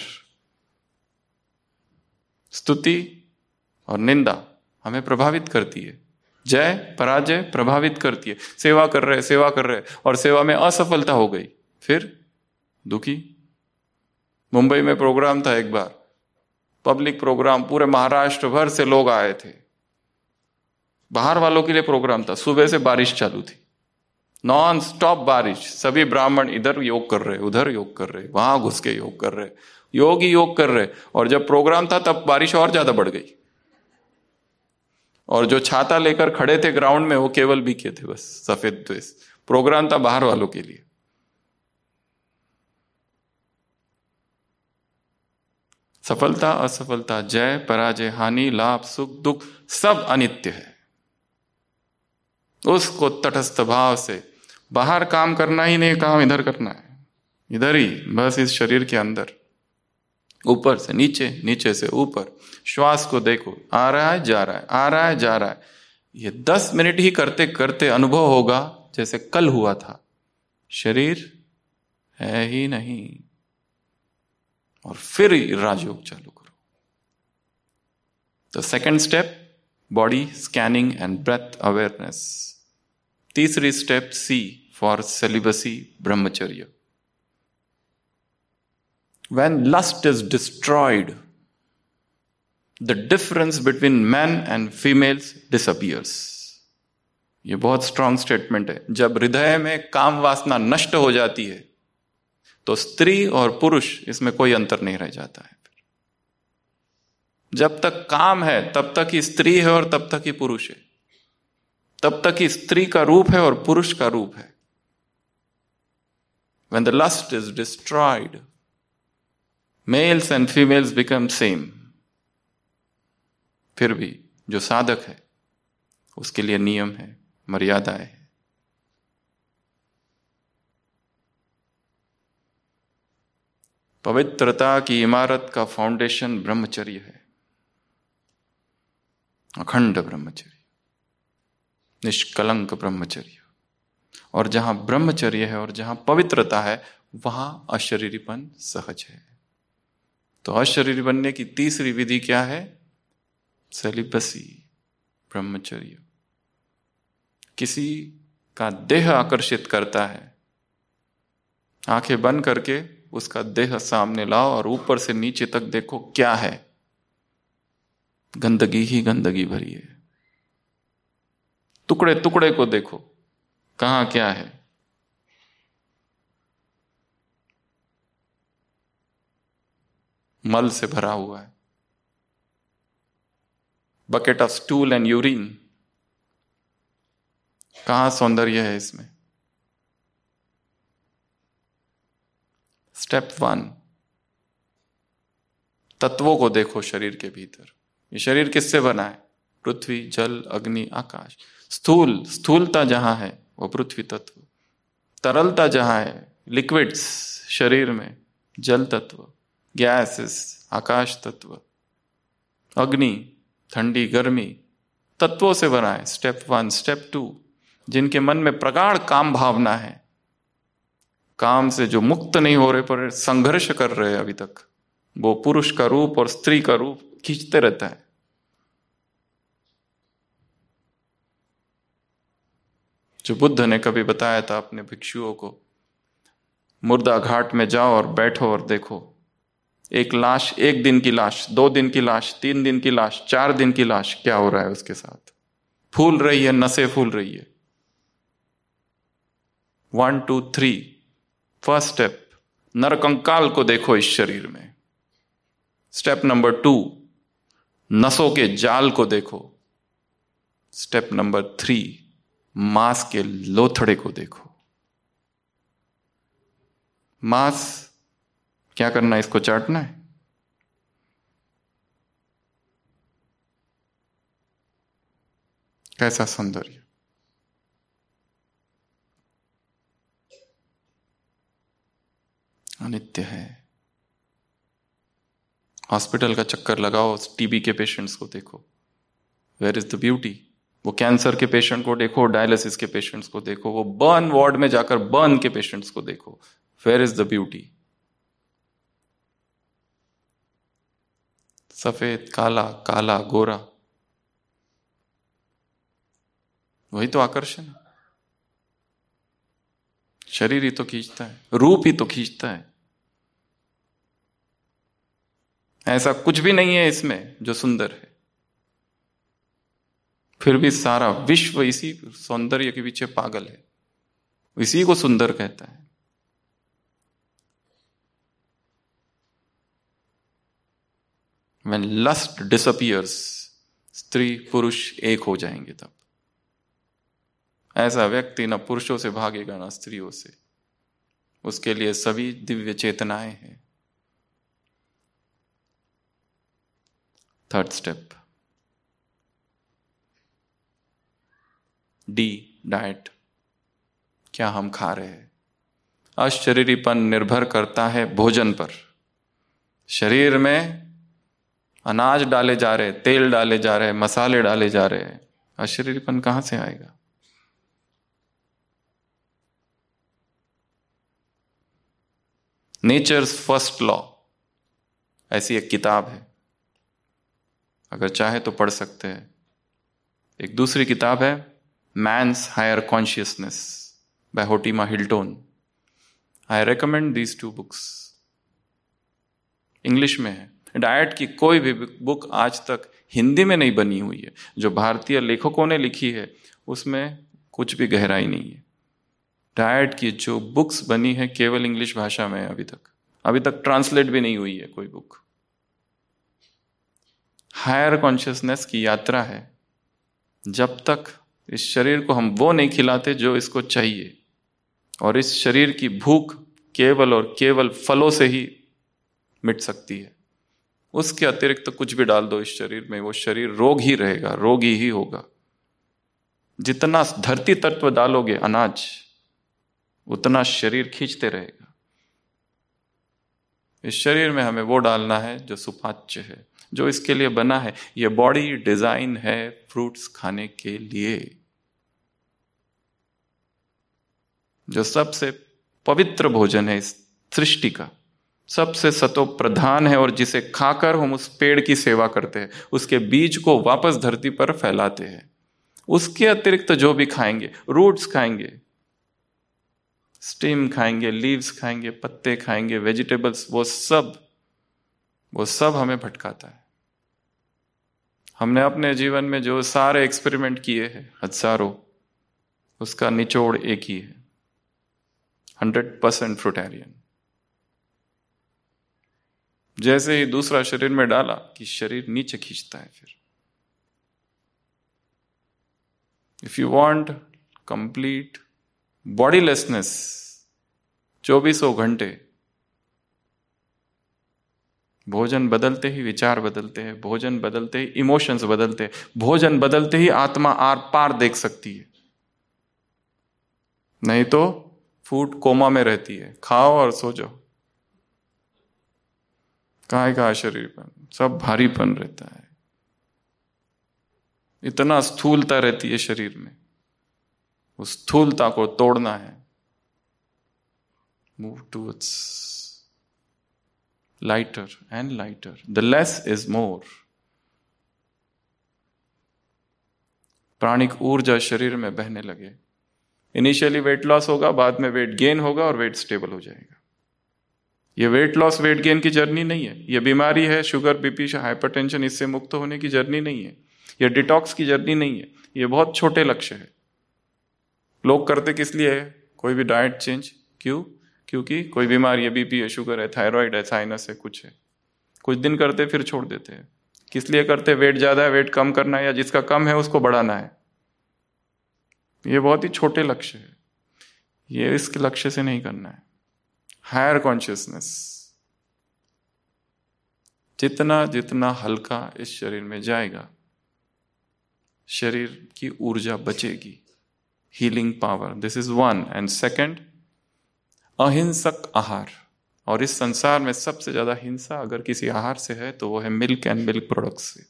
स्तुति और निंदा हमें प्रभावित करती है, जय पराजय प्रभावित करती है। सेवा कर रहे और सेवा में असफलता हो गई, फिर दुखी। मुंबई में प्रोग्राम था एक बार, पब्लिक प्रोग्राम, पूरे महाराष्ट्र भर से लोग आए थे, बाहर वालों के लिए प्रोग्राम था। सुबह से बारिश चालू थी, नॉन स्टॉप बारिश। सभी ब्राह्मण इधर योग कर रहे, उधर योग कर रहे, वहां घुस के योग कर रहे, योग ही योग कर रहे। और जब प्रोग्राम था तब बारिश और ज्यादा बढ़ गई, और जो छाता लेकर खड़े थे ग्राउंड में वो केवल भीगे थे, बस सफेद ड्रेस। प्रोग्राम था बाहर वालों के लिए। सफलता असफलता, जय पराजय, हानि लाभ, सुख दुख, सब अनित्य है। उसको तटस्थ भाव से, बाहर काम करना ही नहीं, काम इधर करना है, इधर ही बस, इस शरीर के अंदर, ऊपर से नीचे, नीचे से ऊपर। श्वास को देखो, आ रहा है जा रहा है, आ रहा है जा रहा है। ये 10 मिनट ही करते करते अनुभव होगा जैसे कल हुआ था, शरीर है ही नहीं। और फिर राजयोग चालू करो। तो second step body scanning and breath awareness. तीसरी स्टेप सी फॉर सेलिबसी ब्रह्मचर्य। When lust is destroyed, the difference between men and females disappears. ये बहुत स्ट्रांग स्टेटमेंट है। जब हृदय में काम वासना नष्ट हो जाती है तो स्त्री और पुरुष इसमें कोई अंतर नहीं रह जाता है। जब तक काम है तब तक ही स्त्री है और तब तक ही पुरुष है, तब तक ही स्त्री का रूप है और पुरुष का रूप है। When the lust is destroyed, males and females become same. फिर भी जो साधक है उसके लिए नियम है, मर्यादा है। पवित्रता की इमारत का फाउंडेशन ब्रह्मचर्य है, अखंड ब्रह्मचर्य, निष्कलंक ब्रह्मचर्य। और जहां ब्रह्मचर्य है और जहां पवित्रता है वहां अशरीरीपन सहज है। तो अशरीरी बनने की तीसरी विधि क्या है? सेलिबसी, ब्रह्मचर्य। किसी का देह आकर्षित करता है, आंखें बंद करके उसका देह सामने लाओ और ऊपर से नीचे तक देखो क्या है। गंदगी ही गंदगी भरी है। टुकड़े टुकड़े को देखो, कहां क्या है। मल से भरा हुआ है, bucket of stool and urine. कहां सौंदर्य है इसमें? स्टेप 1, तत्वों को देखो शरीर के भीतर। ये शरीर किससे बना है? पृथ्वी, जल, अग्नि, आकाश। स्थूलता जहां है वो पृथ्वी तत्व। तरलता जहां है, लिक्विड्स शरीर में, जल तत्व, गैसेस, आकाश तत्व, अग्नि, ठंडी गर्मी, तत्वों से बना है। स्टेप 1। स्टेप 2, जिनके मन में प्रगाढ़ काम भावना है, काम से जो मुक्त नहीं हो रहे पर संघर्ष कर रहे हैं अभी तक, वो पुरुष का रूप और स्त्री का रूप खींचते रहता है। जो बुद्ध ने कभी बताया था अपने भिक्षुओं को, मुर्दा घाट में जाओ और बैठो और देखो, एक लाश, 1 दिन की लाश, 2 दिन की लाश, 3 दिन की लाश, 4 दिन की लाश, क्या हो रहा है उसके साथ? फूल रही है, नसें फूल रही है। 1 2 3। फर्स्ट स्टेप, नरकंकाल को देखो इस शरीर में। स्टेप नंबर 2, नसों के जाल को देखो। स्टेप नंबर 3, मांस के लोथड़े को देखो। मांस क्या करना है? इसको चाटना है। कैसा सौंदर्य! अनित्य है। हॉस्पिटल का चक्कर लगाओ, टीबी के पेशेंट्स को देखो, वेयर इज द ब्यूटी? वो कैंसर के पेशेंट को देखो, डायलिसिस के पेशेंट्स को देखो, वो बर्न वार्ड में जाकर बर्न के पेशेंट्स को देखो, वेयर इज द ब्यूटी? सफेद, काला, काला, गोरा, वही तो आकर्षण है। शरीर ही तो खींचता है, रूप ही तो खींचता है। ऐसा कुछ भी नहीं है इसमें जो सुंदर है, फिर भी सारा विश्व इसी सौंदर्य के पीछे पागल है, इसी को सुंदर कहता है। When lust disappears, स्त्री पुरुष एक हो जाएंगे तब। ऐसा व्यक्ति न पुरुषों से भागेगा न स्त्रियों से, उसके लिए सभी दिव्य चेतनाएं हैं। Third step, D, diet. क्या हम खा रहे हैं? अशरीरीपन निर्भर करता है भोजन पर। शरीर में अनाज डाले जा रहे, तेल डाले जा रहे, मसाले डाले जा रहे हैं, अशरीरीपन कहां से आएगा? नेचर्स फर्स्ट लॉ, ऐसी एक किताब है, अगर चाहे तो पढ़ सकते हैं। एक दूसरी किताब है man's higher consciousness by Hotema Hilton. I recommend these two books. English में है। डाइट की कोई भी बुक आज तक हिंदी में नहीं बनी हुई है। जो भारतीय लेखकों ने लिखी है उसमें कुछ भी गहराई नहीं है। डाइट की जो बुक्स बनी है केवल इंग्लिश भाषा में है। अभी तक ट्रांसलेट भी नहीं हुई है कोई बुक। हायर कॉन्शियसनेस की यात्रा है। जब तक इस शरीर को हम वो नहीं खिलाते जो इसको चाहिए, और इस शरीर की भूख केवल और केवल फलों से ही मिट सकती है। उसके अतिरिक्त तो कुछ भी डाल दो इस शरीर में, वो शरीर रोग ही रहेगा, रोगी ही होगा। जितना धरती तत्व डालोगे अनाज, उतना शरीर खींचते रहेगा। इस शरीर में हमें वो डालना है जो सुपाच्य है, जो इसके लिए बना है। ये बॉडी डिजाइन है फ्रूट्स खाने के लिए। जो सबसे पवित्र भोजन है इस सृष्टि का, सबसे सतो प्रधान है, और जिसे खाकर हम उस पेड़ की सेवा करते हैं, उसके बीज को वापस धरती पर फैलाते हैं। उसके अतिरिक्त जो भी खाएंगे, रूट्स खाएंगे, स्टेम खाएंगे, लीव्स खाएंगे, पत्ते खाएंगे, वेजिटेबल्स, वो सब हमें भटकाता है। हमने अपने जीवन में जो सारे एक्सपेरिमेंट किए हैं, हजारों, उसका निचोड़ एक ही है, 100% फ्रूटेरियन। जैसे ही दूसरा शरीर में डाला कि शरीर नीचे खींचता है। फिर if you want complete bodilessness, 2400 घंटे भोजन बदलते ही विचार बदलते हैं, भोजन बदलते ही इमोशंस बदलते हैं, भोजन बदलते ही आत्मा आर पार देख सकती है। नहीं तो फूड कोमा में रहती है, खाओ और सो जाओ। कहाँ शरीरपन, सब भारीपन रहता है, इतना स्थूलता रहती है शरीर में। उस स्थूलता को तोड़ना है। Move towards lighter and lighter, the less is more. प्राणिक ऊर्जा शरीर में बहने लगे। इनिशियली वेट लॉस होगा, बाद में वेट गेन होगा और वेट स्टेबल हो जाएगा। ये वेट लॉस वेट गेन की जर्नी नहीं है। ये बीमारी है, शुगर, बीपी, हाइपरटेंशन, इससे मुक्त होने की जर्नी नहीं है। ये डिटॉक्स की जर्नी नहीं है। ये बहुत छोटे लक्ष्य है। लोग करते किस लिए है कोई भी डाइट चेंज? क्योंकि कोई बीमारी है, बीपी है, शुगर है, थायराइड है, साइनस है, कुछ है। कुछ दिन करते फिर छोड़ देते हैं। किस लिए करते? वेट ज्यादा है, वेट कम करना है, या जिसका कम है उसको बढ़ाना है। ये बहुत ही छोटे लक्ष्य है। ये इसके लक्ष्य से नहीं करना है। हायर कॉन्शियसनेस, जितना जितना हल्का इस शरीर में जाएगा, शरीर की ऊर्जा बचेगी। Healing power, this is one. And second, अहिंसक आहार। और इस संसार में सबसे ज्यादा हिंसा अगर किसी आहार से है तो वो है मिल्क एंड मिल्क प्रोडक्ट्स से।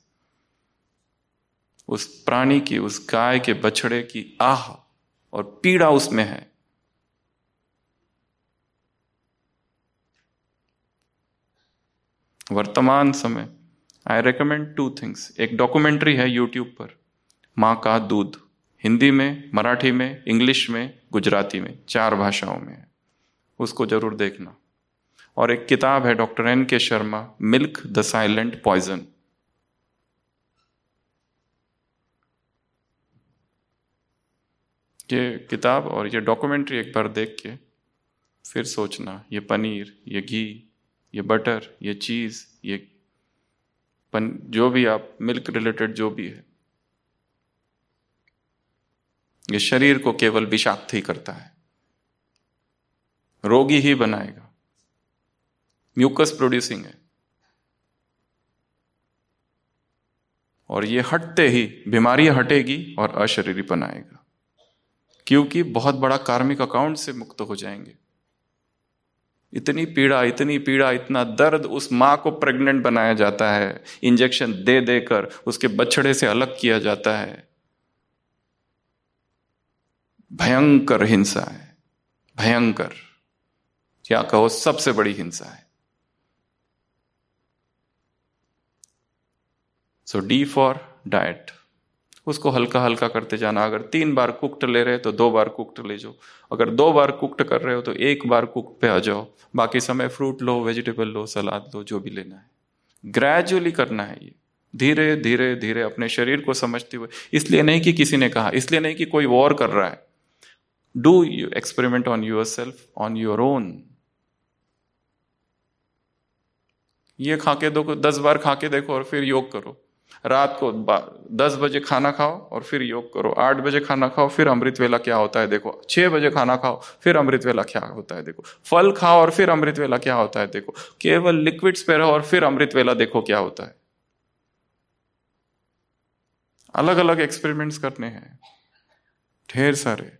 उस प्राणी की, उस गाय के बछड़े की आह और पीड़ा उसमें है। वर्तमान समय आई रेकमेंड 2 थिंग्स। एक डॉक्यूमेंट्री है यूट्यूब पर, माँ का दूध, हिंदी में, मराठी में, इंग्लिश में, गुजराती में, 4 भाषाओं में है। उसको जरूर देखना। और एक किताब है doctor N.K. Sharma, milk the silent poison. ये किताब और ये डॉक्यूमेंट्री एक बार देख के फिर सोचना, ये पनीर, ये घी, ये बटर, ये चीज, ये जो भी आप मिल्क रिलेटेड जो भी है, ये शरीर को केवल विषाक्त ही करता है, रोगी ही बनाएगा, म्यूकस प्रोड्यूसिंग है। और ये हटते ही बीमारियां हटेगी और अशरीरीपन आएगा, क्योंकि बहुत बड़ा कार्मिक अकाउंट से मुक्त हो जाएंगे। इतनी पीड़ा, इतना दर्द उस मां को प्रेग्नेंट बनाया जाता है, इंजेक्शन दे देकर उसके बछड़े से अलग किया जाता है। भयंकर हिंसा है, भयंकर, क्या कहो, सबसे बड़ी हिंसा है। सो डी फॉर डाइट, उसको हल्का हल्का करते जाना। अगर 3 बार कुक्ड ले रहे तो 2 बार कुक्ड ले जाओ, अगर 2 बार कुक्ड कर रहे हो तो 1 बार कुक्ड पे आ जाओ, बाकी समय फ्रूट लो, वेजिटेबल लो, सलाद लो, जो भी लेना है। ग्रेजुअली करना है ये, धीरे धीरे धीरे, अपने शरीर को समझते हुए। इसलिए नहीं कि किसी ने कहा, इसलिए नहीं कि कोई वॉर कर रहा है। Do experiment on yourself, on your own. ये खा के दो, 10 बार खा के देखो और फिर योग करो। रात को 10 बजे खाना खाओ और फिर योग करो। 8 बजे खाना खाओ, फिर अमृत वेला क्या होता है देखो। 6 बजे खाना खाओ, फिर अमृत वेला क्या होता है देखो। फल खाओ और फिर अमृत वेला क्या होता है देखो। केवल लिक्विड्स पे रहो और फिर अमृत वेला देखो क्या होता है। अलग अलग एक्सपेरिमेंट्स करने हैं, ढेर सारे।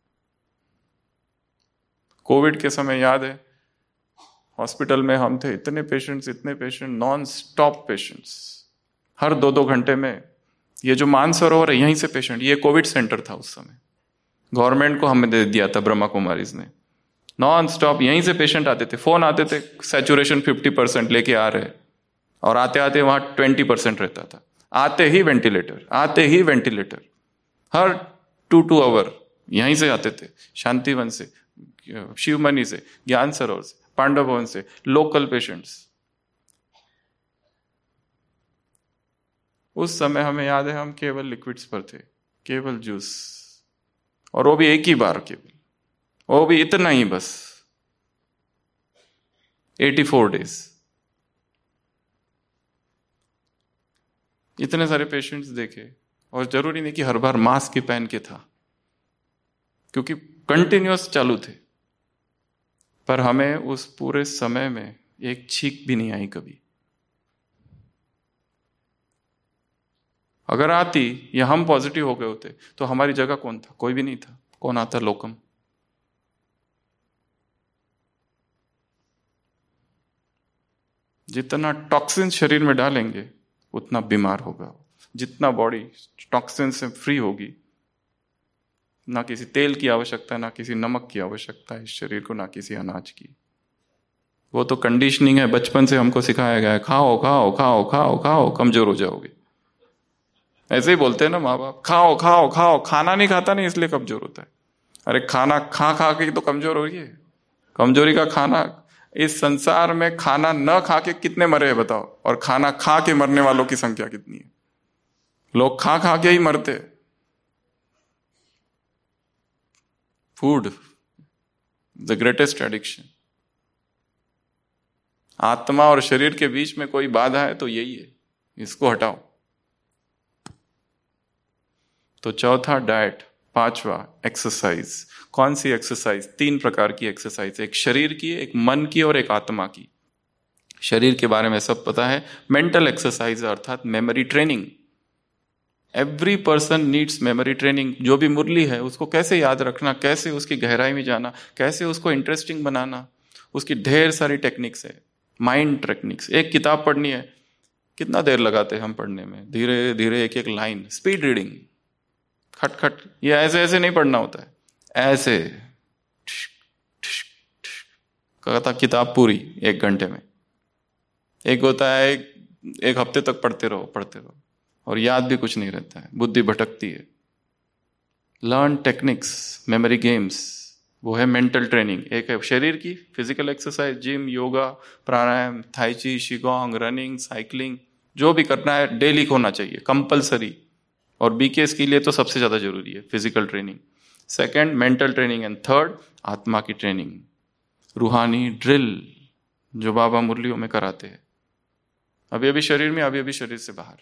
कोविड के समय याद है, हॉस्पिटल में हम थे, इतने पेशेंट, नॉन स्टॉप पेशेंट्स, हर 2-2 घंटे में। ये जो मानसरोवर है, यहीं से पेशेंट, ये कोविड सेंटर था उस समय, गवर्नमेंट को हमें दे दिया था ब्रह्मा कुमारीज ने। नॉन स्टॉप यहीं से पेशेंट आते थे, फोन आते थे, सैचुरेशन 50% लेके आ रहे, और आते आते वहां 20% रहता था। आते ही वेंटिलेटर, हर 2 आवर यहीं से आते थे, शांतिवन से, शिवमनी से, ज्ञान सरोवर से, पांडव भवन से, लोकल पेशेंट्स। उस समय हमें याद है, हम केवल लिक्विड्स पर थे, केवल जूस, और वो भी एक ही बार, केवल वो भी इतना ही बस। 84 डेज, इतने सारे पेशेंट्स देखे, और जरूरी नहीं कि हर बार मास्क ही पहन के था, क्योंकि कंटिन्यूअस चालू थे। पर हमें उस पूरे समय में एक छींक भी नहीं आई कभी। अगर आती या हम पॉजिटिव हो गए होते तो हमारी जगह कौन था? कोई भी नहीं था। कौन आता? लोकम। जितना टॉक्सिन शरीर में डालेंगे उतना बीमार होगा। जितना बॉडी टॉक्सिन से फ्री होगी, ना किसी तेल की आवश्यकता है, ना किसी नमक की आवश्यकता है इस शरीर को, ना किसी अनाज की। वो तो कंडीशनिंग है, बचपन से हमको सिखाया गया है, खाओ खाओ खाओ खाओ खाओ, कमजोर हो जाओगे। ऐसे ही बोलते हैं ना माँ बाप, खाओ खाओ खाओ। खाना नहीं खाता नहीं इसलिए कमजोर होता है। अरे खाना खा खा के तो कमजोर हो रही है। कमजोरी का खाना, इस संसार में खाना न खा के कितने मरे हैं बताओ, और खाना खा के मरने वालों की संख्या कितनी है? लोग खा खा के ही मरते। Food the greatest addiction. आत्मा और शरीर के बीच में कोई बाधा है तो यही है, इसको हटाओ। तो चौथा डाइट, पांचवा एक्सरसाइज। कौन सी एक्सरसाइज? 3 प्रकार की एक्सरसाइज, एक शरीर की, एक मन की और एक आत्मा की। शरीर के बारे में सब पता है। मेंटल एक्सरसाइज अर्थात memory training. Every person needs memory training. जो भी मुरली है उसको कैसे याद रखना, कैसे उसकी गहराई में जाना, कैसे उसको इंटरेस्टिंग बनाना, उसकी ढेर सारी टेक्निक्स है। Mind techniques. एक किताब पढ़नी है, कितना देर लगाते हैं हम पढ़ने में? धीरे धीरे एक एक लाइन, स्पीड रीडिंग, खटखट। ये ऐसे ऐसे नहीं पढ़ना होता है, ऐसे कहता किताब पूरी 1 घंटे में। एक होता है एक हफ्ते तक पढ़ते रहो और याद भी कुछ नहीं रहता है, बुद्धि भटकती है। लर्न टेक्निक्स, मेमोरी गेम्स, वो है मेंटल ट्रेनिंग। एक है शरीर की, physical exercise, gym, yoga, pranayama, tai chi, qigong, running, cycling, जो भी करना है डेली होना चाहिए, कंपलसरी। और बीकेएस के लिए तो सबसे ज्यादा जरूरी है physical training. Second mental training, and third आत्मा की ट्रेनिंग, रूहानी ड्रिल, जो बाबा मुरलियों में कराते हैं। अभी अभी शरीर में, अभी अभी शरीर से बाहर।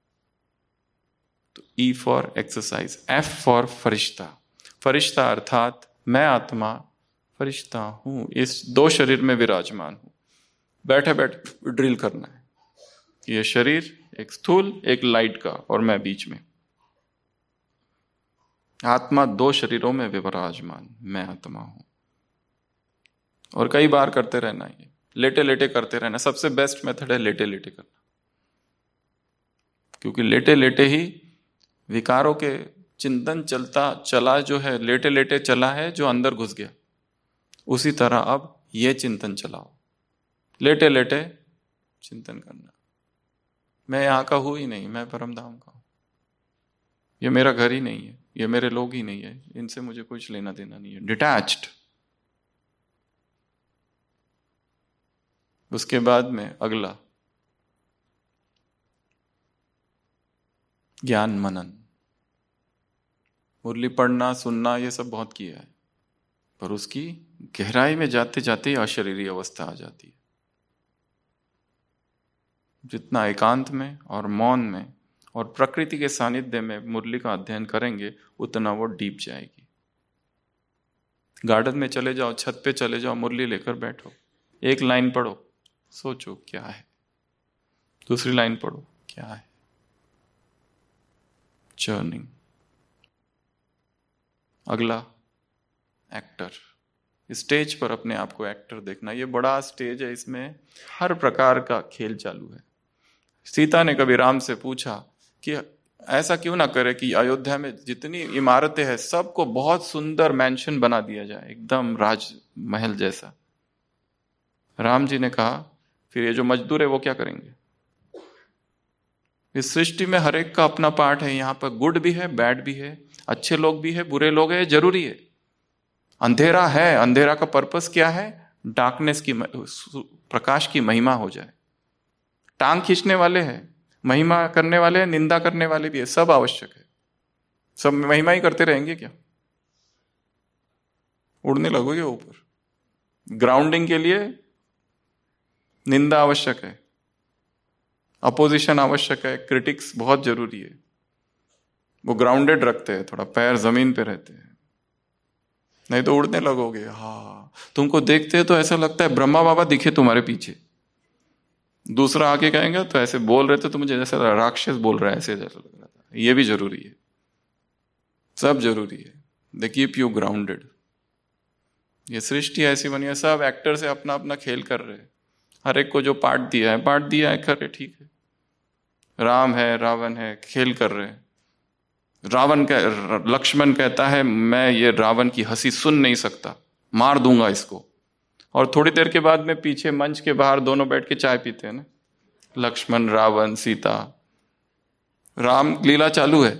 तो E for exercise, F for फरिश्ता। फरिश्ता अर्थात मैं आत्मा फरिश्ता हूं, इस 2 शरीर में विराजमान हूं। बैठे बैठे ड्रिल करना है। ये शरीर एक स्थूल, एक लाइट का, और मैं बीच में। आत्मा 2 शरीरों में विराजमान, मैं आत्मा हूं। और कई बार करते रहना, ये लेटे लेटे करते रहना। सबसे बेस्ट मेथड है लेटे लेटे करना, क्योंकि लेटे लेटे ही विकारों के चिंतन चला जो है, लेटे लेटे चला है जो अंदर घुस गया। उसी तरह अब ये चिंतन चलाओ, लेटे लेटे चिंतन करना। मैं यहाँ का हूं ही नहीं, मैं परमधाम का हूं, ये मेरा घर ही नहीं है, ये मेरे लोग ही नहीं है, इनसे मुझे कुछ लेना देना नहीं है, डिटैच्ड। उसके बाद में अगला ज्ञान मनन। मुरली पढ़ना सुनना ये सब बहुत किया है, पर उसकी गहराई में जाते जाते अशरीरी अवस्था आ जाती है। जितना एकांत में और मौन में और प्रकृति के सानिध्य में मुरली का अध्ययन करेंगे उतना वो डीप जाएगी। गार्डन में चले जाओ, छत पे चले जाओ, मुरली लेकर बैठो, एक लाइन पढ़ो, सोचो क्या है, दूसरी लाइन पढ़ो क्या है, चर्निंग। अगला एक्टर, स्टेज पर अपने आप को एक्टर देखना। ये बड़ा स्टेज है, इसमें हर प्रकार का खेल चालू है। सीता ने कभी राम से पूछा कि ऐसा क्यों ना करे कि अयोध्या में जितनी इमारतें हैं सबको बहुत सुंदर मैंशन बना दिया जाए, एकदम राजमहल जैसा। राम जी ने कहा फिर ये जो मजदूर है वो क्या करेंगे? इस सृष्टि में हर एक का अपना पार्ट है, यहाँ पर गुड भी है, बैड भी है, अच्छे लोग भी है, बुरे लोग है, जरूरी है। अंधेरा है, अंधेरा का पर्पस क्या है? डार्कनेस की, प्रकाश की महिमा हो जाए। टांग खींचने वाले हैं, महिमा करने वाले हैं, निंदा करने वाले भी है, सब आवश्यक है। सब महिमा ही करते रहेंगे क्या? उड़ने लगोगे ऊपर। ग्राउंडिंग के लिए निंदा आवश्यक है, अपोजिशन आवश्यक है, क्रिटिक्स बहुत जरूरी है। वो ग्राउंडेड रखते हैं, थोड़ा पैर जमीन पे रहते हैं, नहीं तो उड़ने लगोगे। हाँ, तुमको देखते हैं तो ऐसा लगता है ब्रह्मा बाबा दिखे तुम्हारे पीछे। दूसरा आके कहेंगे तो ऐसे बोल रहे थे तो मुझे जैसे राक्षस बोल रहा है, ऐसे जैसा लग रहा था। ये भी जरूरी है, सब जरूरी है। They keep you grounded. ये सृष्टि ऐसी बनी है, सब एक्टर से अपना अपना खेल कर रहे हैं। हर एक को जो पार्ट दिया है कर रहे, ठीक है। राम है, रावण है, खेल कर रहे हैं। लक्ष्मण कहता है मैं ये रावण की हंसी सुन नहीं सकता, मार दूंगा इसको। और थोड़ी देर के बाद में पीछे मंच के बाहर दोनों बैठ के चाय पीते हैं ना, लक्ष्मण, रावण, सीता। राम लीला चालू है।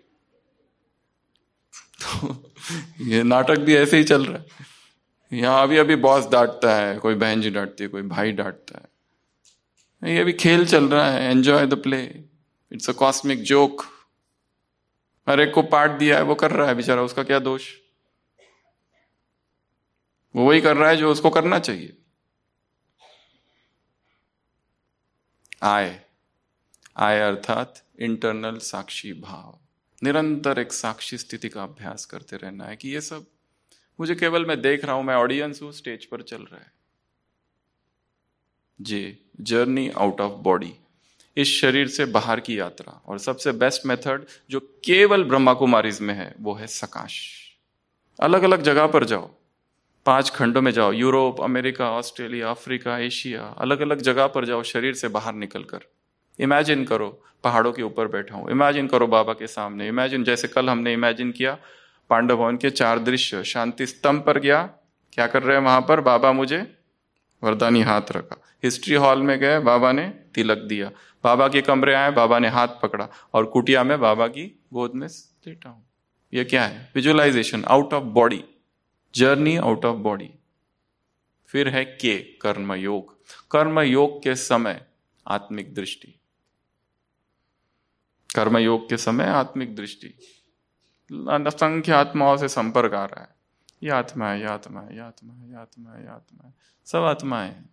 तो ये नाटक भी ऐसे ही चल रहा है। यहाँ अभी बॉस डांटता है, कोई बहन जी डांटती है, कोई भाई डांटता है। ये भी खेल चल रहा है। Enjoy the play, it's a cosmic joke. हर एक को पार्ट दिया है, वो कर रहा है बेचारा, उसका क्या दोष? वो वही कर रहा है जो उसको करना चाहिए। आय अर्थात इंटरनल साक्षी भाव। निरंतर एक साक्षी स्थिति का अभ्यास करते रहना है कि ये सब मुझे केवल मैं देख रहा हूं, मैं ऑडियंस हूं, स्टेज पर चल रहा है। जर्नी आउट ऑफ बॉडी, इस शरीर से बाहर की यात्रा। और सबसे बेस्ट मेथड जो केवल ब्रह्मा कुमारीज में है वो है सकाश। अलग अलग जगह पर जाओ, 5 खंडों में जाओ, Europe, America, Australia, Africa, Asia, अलग अलग जगह पर जाओ। शरीर से बाहर निकलकर इमेजिन करो पहाड़ों के ऊपर बैठा हूं, इमेजिन करो बाबा के सामने, इमेजिन जैसे कल हमने इमेजिन किया पांडव भवन के 4 दृश्य। शांति स्तंभ पर गया, क्या कर रहे हैं वहां पर? बाबा मुझे वरदानी हाथ रखा। हिस्ट्री हॉल में गए, बाबा ने तिलक दिया। बाबा के कमरे आए, बाबा ने हाथ पकड़ा। और कुटिया में बाबा की गोद में लेटा हूं। यह क्या है? Visualisation, out of body, journey out of body. फिर है कर्मयोग। कर्मयोग के समय आत्मिक दृष्टि, कर्मयोग के समय आत्मिक दृष्टि। असंख्य आत्माओं से संपर्क आ रहा है। ये आत्मा है, ये आत्मा है, ये आत्मा है, ये आत्मा है, ये आत्मा है, सब आत्माएं हैं।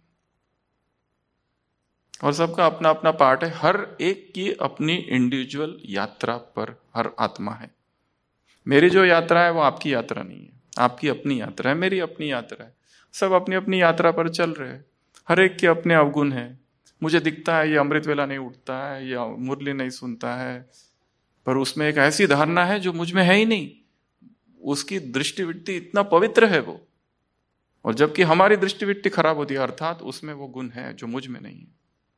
और सबका अपना अपना पार्ट है। हर एक की अपनी इंडिविजुअल यात्रा पर हर आत्मा है। मेरी जो यात्रा है वो आपकी यात्रा नहीं है, आपकी अपनी यात्रा है, मेरी अपनी यात्रा है। सब अपनी अपनी यात्रा पर चल रहे हैं। हर एक के अपने अवगुण है। मुझे दिखता है ये अमृत वेला नहीं उठता है, ये मुरली नहीं सुनता है, पर उसमें एक ऐसी धारणा है जो मुझ में है ही नहीं। उसकी दृष्टिवृत्ति इतना पवित्र है वो। और जबकि हमारी दृष्टिवृत्ति खराब होती है, अर्थात उसमें वो गुण है जो मुझ में नहीं है।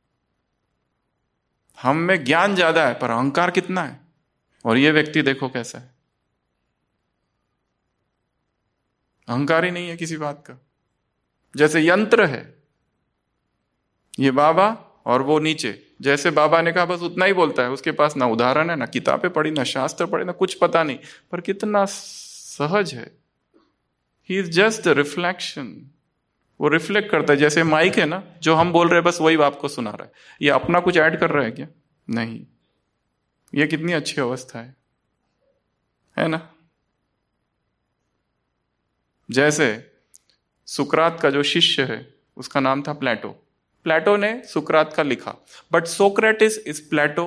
हम में ज्ञान ज्यादा है पर अहंकार कितना है। और ये व्यक्ति देखो कैसा है, अहंकार ही नहीं है किसी बात का। जैसे यंत्र है, ये बाबा और वो नीचे जैसे बाबा ने कहा बस उतना ही बोलता है, उसके पास ना उदाहरण है, ना किताबें पढ़ी, ना शास्त्र पढ़े, ना कुछ पता नहीं, पर कितना सहज है। He is just the reflection. वो रिफ्लेक्ट करता है, जैसे माइक है ना, जो हम बोल रहे हैं बस वही आपको सुना रहा है। ये अपना कुछ ऐड कर रहा है क्या? नहीं। ये कितनी अच्छी अवस्था है ना? जैसे सुकरात का जो शिष्य है उसका नाम था प्लेटो। प्लेटो ने सुकरात का लिखा, but Socrates is Plato.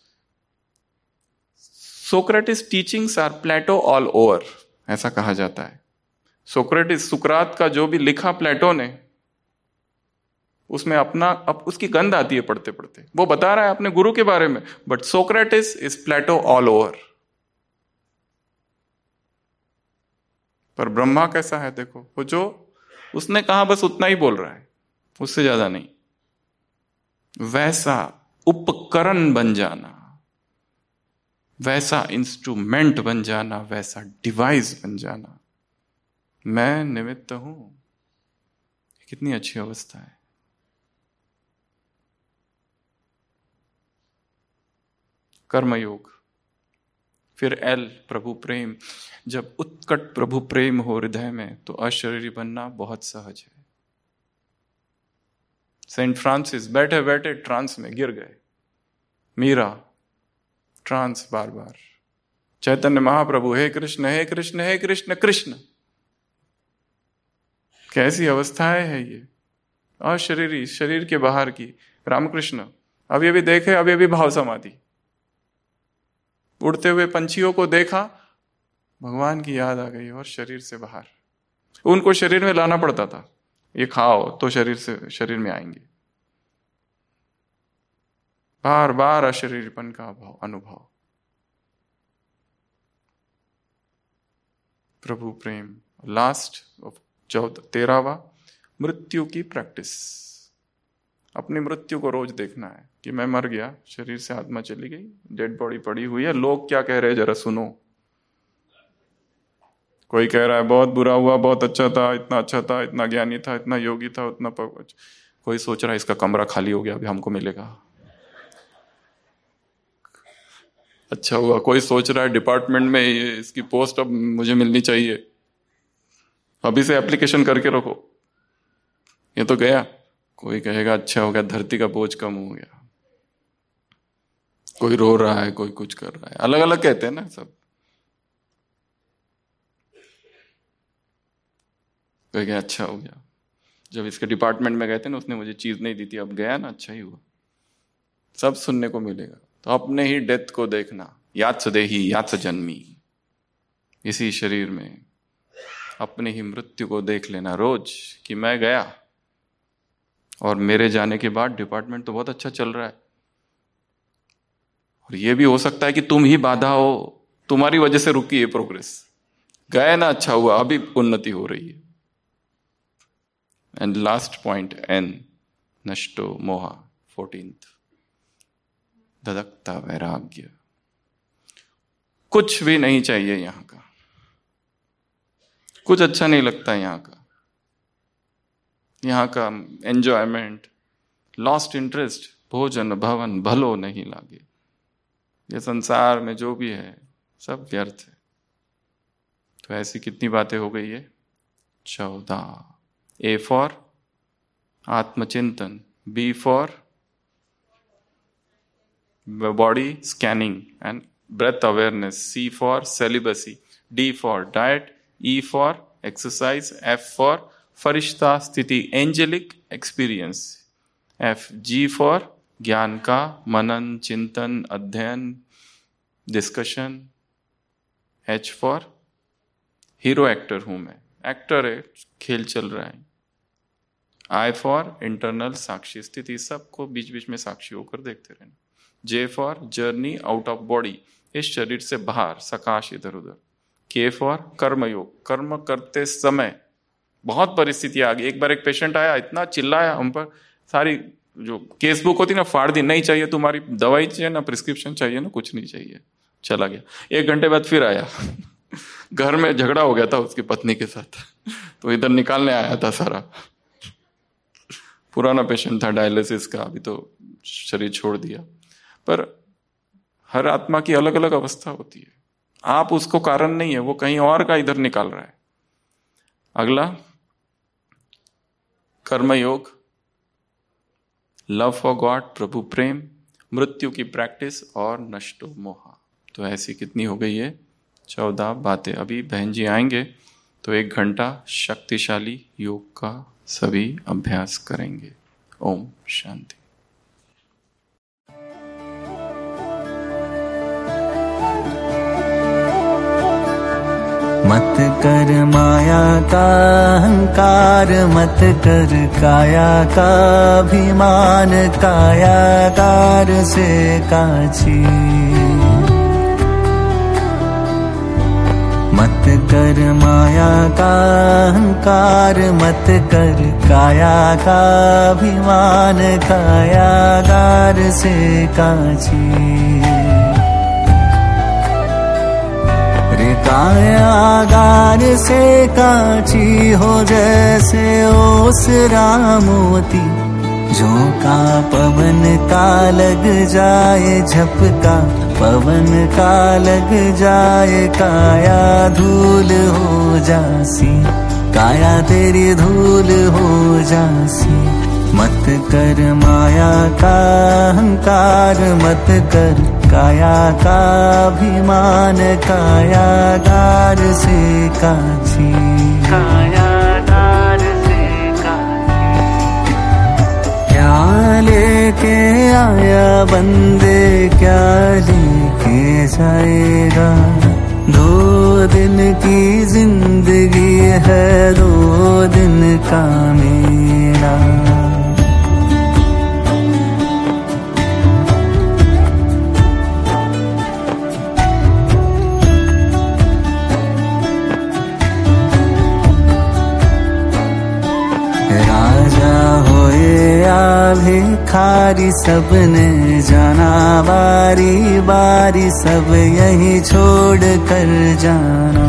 Socrates teachings are Plato all over, ऐसा कहा जाता है। सोक्रेटिस, सुकरात का जो भी लिखा प्लेटो ने, उसमें अब उसकी गंध आती है पढ़ते पढ़ते। वो बता रहा है अपने गुरु के बारे में, but Socrates is Plato all over. पर ब्रह्मा कैसा है देखो, वो जो उसने कहा बस उतना ही बोल रहा है, उससे ज्यादा नहीं। वैसा उपकरण बन जाना, वैसा इंस्ट्रूमेंट बन जाना, वैसा डिवाइस बन जाना। मैं निमित्त हूं। कितनी अच्छी अवस्था है। कर्मयोग। फिर एल, प्रभु प्रेम। जब उत्कट प्रभु प्रेम हो हृदय में तो अशरीरी बनना बहुत सहज है। सेंट फ्रांसिस बैठे बैठे ट्रांस में गिर गए। मीरा ट्रांस बार बार। चैतन्य महाप्रभु हे कृष्ण हे कृष्ण हे कृष्ण कृष्ण। कैसी अवस्थाएं है ये, अशरीरी, शरीर के बाहर की। रामकृष्ण अभी अभी देखे, अभी अभी भाव समाधि। उड़ते हुए पंछियों को देखा, भगवान की याद आ गई और शरीर से बाहर। उनको शरीर में लाना पड़ता था, ये खाओ तो शरीर में आएंगे। बार बार अशरीरपन का अनुभव। प्रभु प्रेम। लास्ट 13वां, मृत्यु की प्रैक्टिस। अपनी मृत्यु को रोज देखना है कि मैं मर गया, शरीर से आत्मा चली गई, डेड बॉडी पड़ी हुई है, लोग क्या कह रहे हैं जरा सुनो। कोई कह रहा है बहुत बुरा हुआ, बहुत अच्छा था, इतना अच्छा था, इतना ज्ञानी था, इतना योगी था, उतना कोई सोच रहा है इसका कमरा खाली हो गया, अभी हमको मिलेगा, अच्छा हुआ। कोई सोच रहा है डिपार्टमेंट में इसकी पोस्ट अब मुझे मिलनी चाहिए, अभी से एप्लीकेशन करके रखो, ये तो गया। कोई कहेगा अच्छा हो गया, धरती का बोझ कम हो गया। कोई रो रहा है, कोई कुछ कर रहा है, अलग अलग कहते हैं ना सब। कोई कहे अच्छा हो गया, जब इसके डिपार्टमेंट में गए थे ना उसने मुझे चीज नहीं दी थी, अब गया ना अच्छा ही हुआ। सब सुनने को मिलेगा। तो अपने ही डेथ को देखना, यात्स देही यात्स जन्मी। इसी शरीर में अपनी ही मृत्यु को देख लेना रोज कि मैं गया और मेरे जाने के बाद डिपार्टमेंट तो बहुत अच्छा चल रहा है, और ये भी हो सकता है कि तुम ही बाधा हो, तुम्हारी वजह से रुकी है प्रोग्रेस। गए ना अच्छा हुआ, अभी उन्नति हो रही है। एंड लास्ट पॉइंट एन, नष्टो मोहा 14th, धधकता वैराग्य। कुछ भी नहीं चाहिए यहां का, कुछ अच्छा नहीं लगता यहाँ का एंजॉयमेंट, लॉस्ट इंटरेस्ट, भोजन भवन भलो नहीं लागे। ये संसार में जो भी है सब व्यर्थ है। तो ऐसी कितनी बातें हो गई है? 14। A फॉर आत्मचिंतन, B for body scanning and breath awareness, C for celibacy, D for diet, E for exercise, F for फरिश्ता स्थिति, angelic experience, F, G for ज्ञान का मनन, चिंतन, अध्ययन, discussion, H for hero actor हूं मैं, एक्टर है, खेल चल रहा है, I फॉर इंटरनल साक्षी स्थिति, सबको बीच बीच में साक्षी होकर देखते रहना, J for journey out of body, इस शरीर से बाहर, सकाश इधर उधर, K फॉर कर्मयोग, कर्म करते समय बहुत परिस्थिति आ गई। एक बार एक पेशेंट आया, इतना चिल्लाया हम पर, सारी जो केस बुक होती ना फाड़ दी, नहीं चाहिए तुम्हारी दवाई चाहिए ना, प्रिस्क्रिप्शन चाहिए ना, कुछ नहीं चाहिए, चला गया। 1 घंटे बाद फिर आया घर में झगड़ा हो गया था उसकी पत्नी के साथ, तो इधर निकालने आया था सारा। पुराना पेशेंट था डायलिसिस का, अभी तो शरीर छोड़ दिया। पर हर आत्मा की अलग अलग अवस्था होती है, आप उसको कारण नहीं है, वो कहीं और का इधर निकाल रहा है। अगला कर्मयोग, लव फॉर गॉड, प्रभु प्रेम, मृत्यु की प्रैक्टिस और नष्टो मोहा। तो ऐसी कितनी हो गई है? 14 बातें। अभी बहन जी आएंगे तो 1 घंटा शक्तिशाली योग का सभी अभ्यास करेंगे। ओम शांति। मत कर माया का अहंकार, मत कर काया का अभिमान, कायागार से काछी। मत कर माया का अहंकार, मत कर काया का अभिमान, कायागार से काछी। कायागार से काची हो जैसे ओसरा मोती, झोंका पवन का लग जाए, झपका पवन का लग जाए, काया धूल हो जासी, काया तेरी धूल हो जासी। मत कर माया का अहंकार, मत कर काया का अभिमान, कायागार से काछी, कायागार से काछी। क्या लेके आया बंदे, क्या लेके जाएगा? 2 दिन की जिंदगी है, 2 दिन का मेला। भिखारी सबने जाना बारी बारी, सब यही छोड़ कर जाना,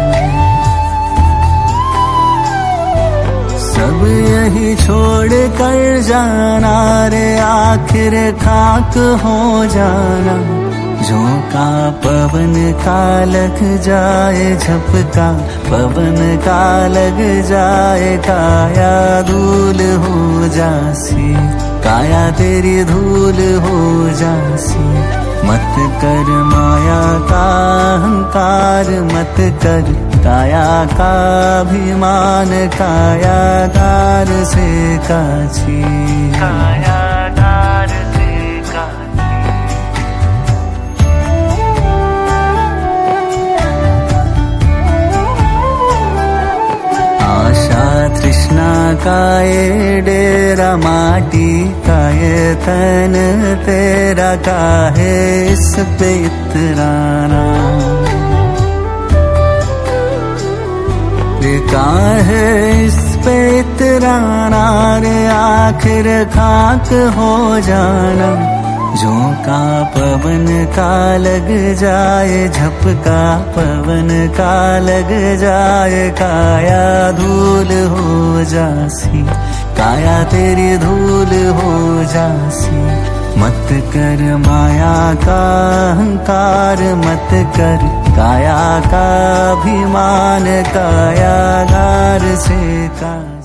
सब यही छोड़ कर जाना रे, आखिर खाक हो जाना। झोंका पवन का लग जाए, झपका पवन का लग जाए, काया धूल हो जासी, काया तेरी धूल हो जासी। मत कर माया का अहंकार, मत कर काया का अभिमान, कायागार से काछी, कायागार से काछी। आशा तृष्णा का ये डेरा, माटी का ये तन तेरा, काहे इस पे इतराना, काहे इस पे इतराना रे, आखिर खाक हो जाना। झोंका पवन का लग जाए, झपका पवन का लग जाए, काया धूल हो जासी, काया तेरी धूल हो जासी। मत कर माया का अहंकार, मत कर काया का अभिमान, कायागार से का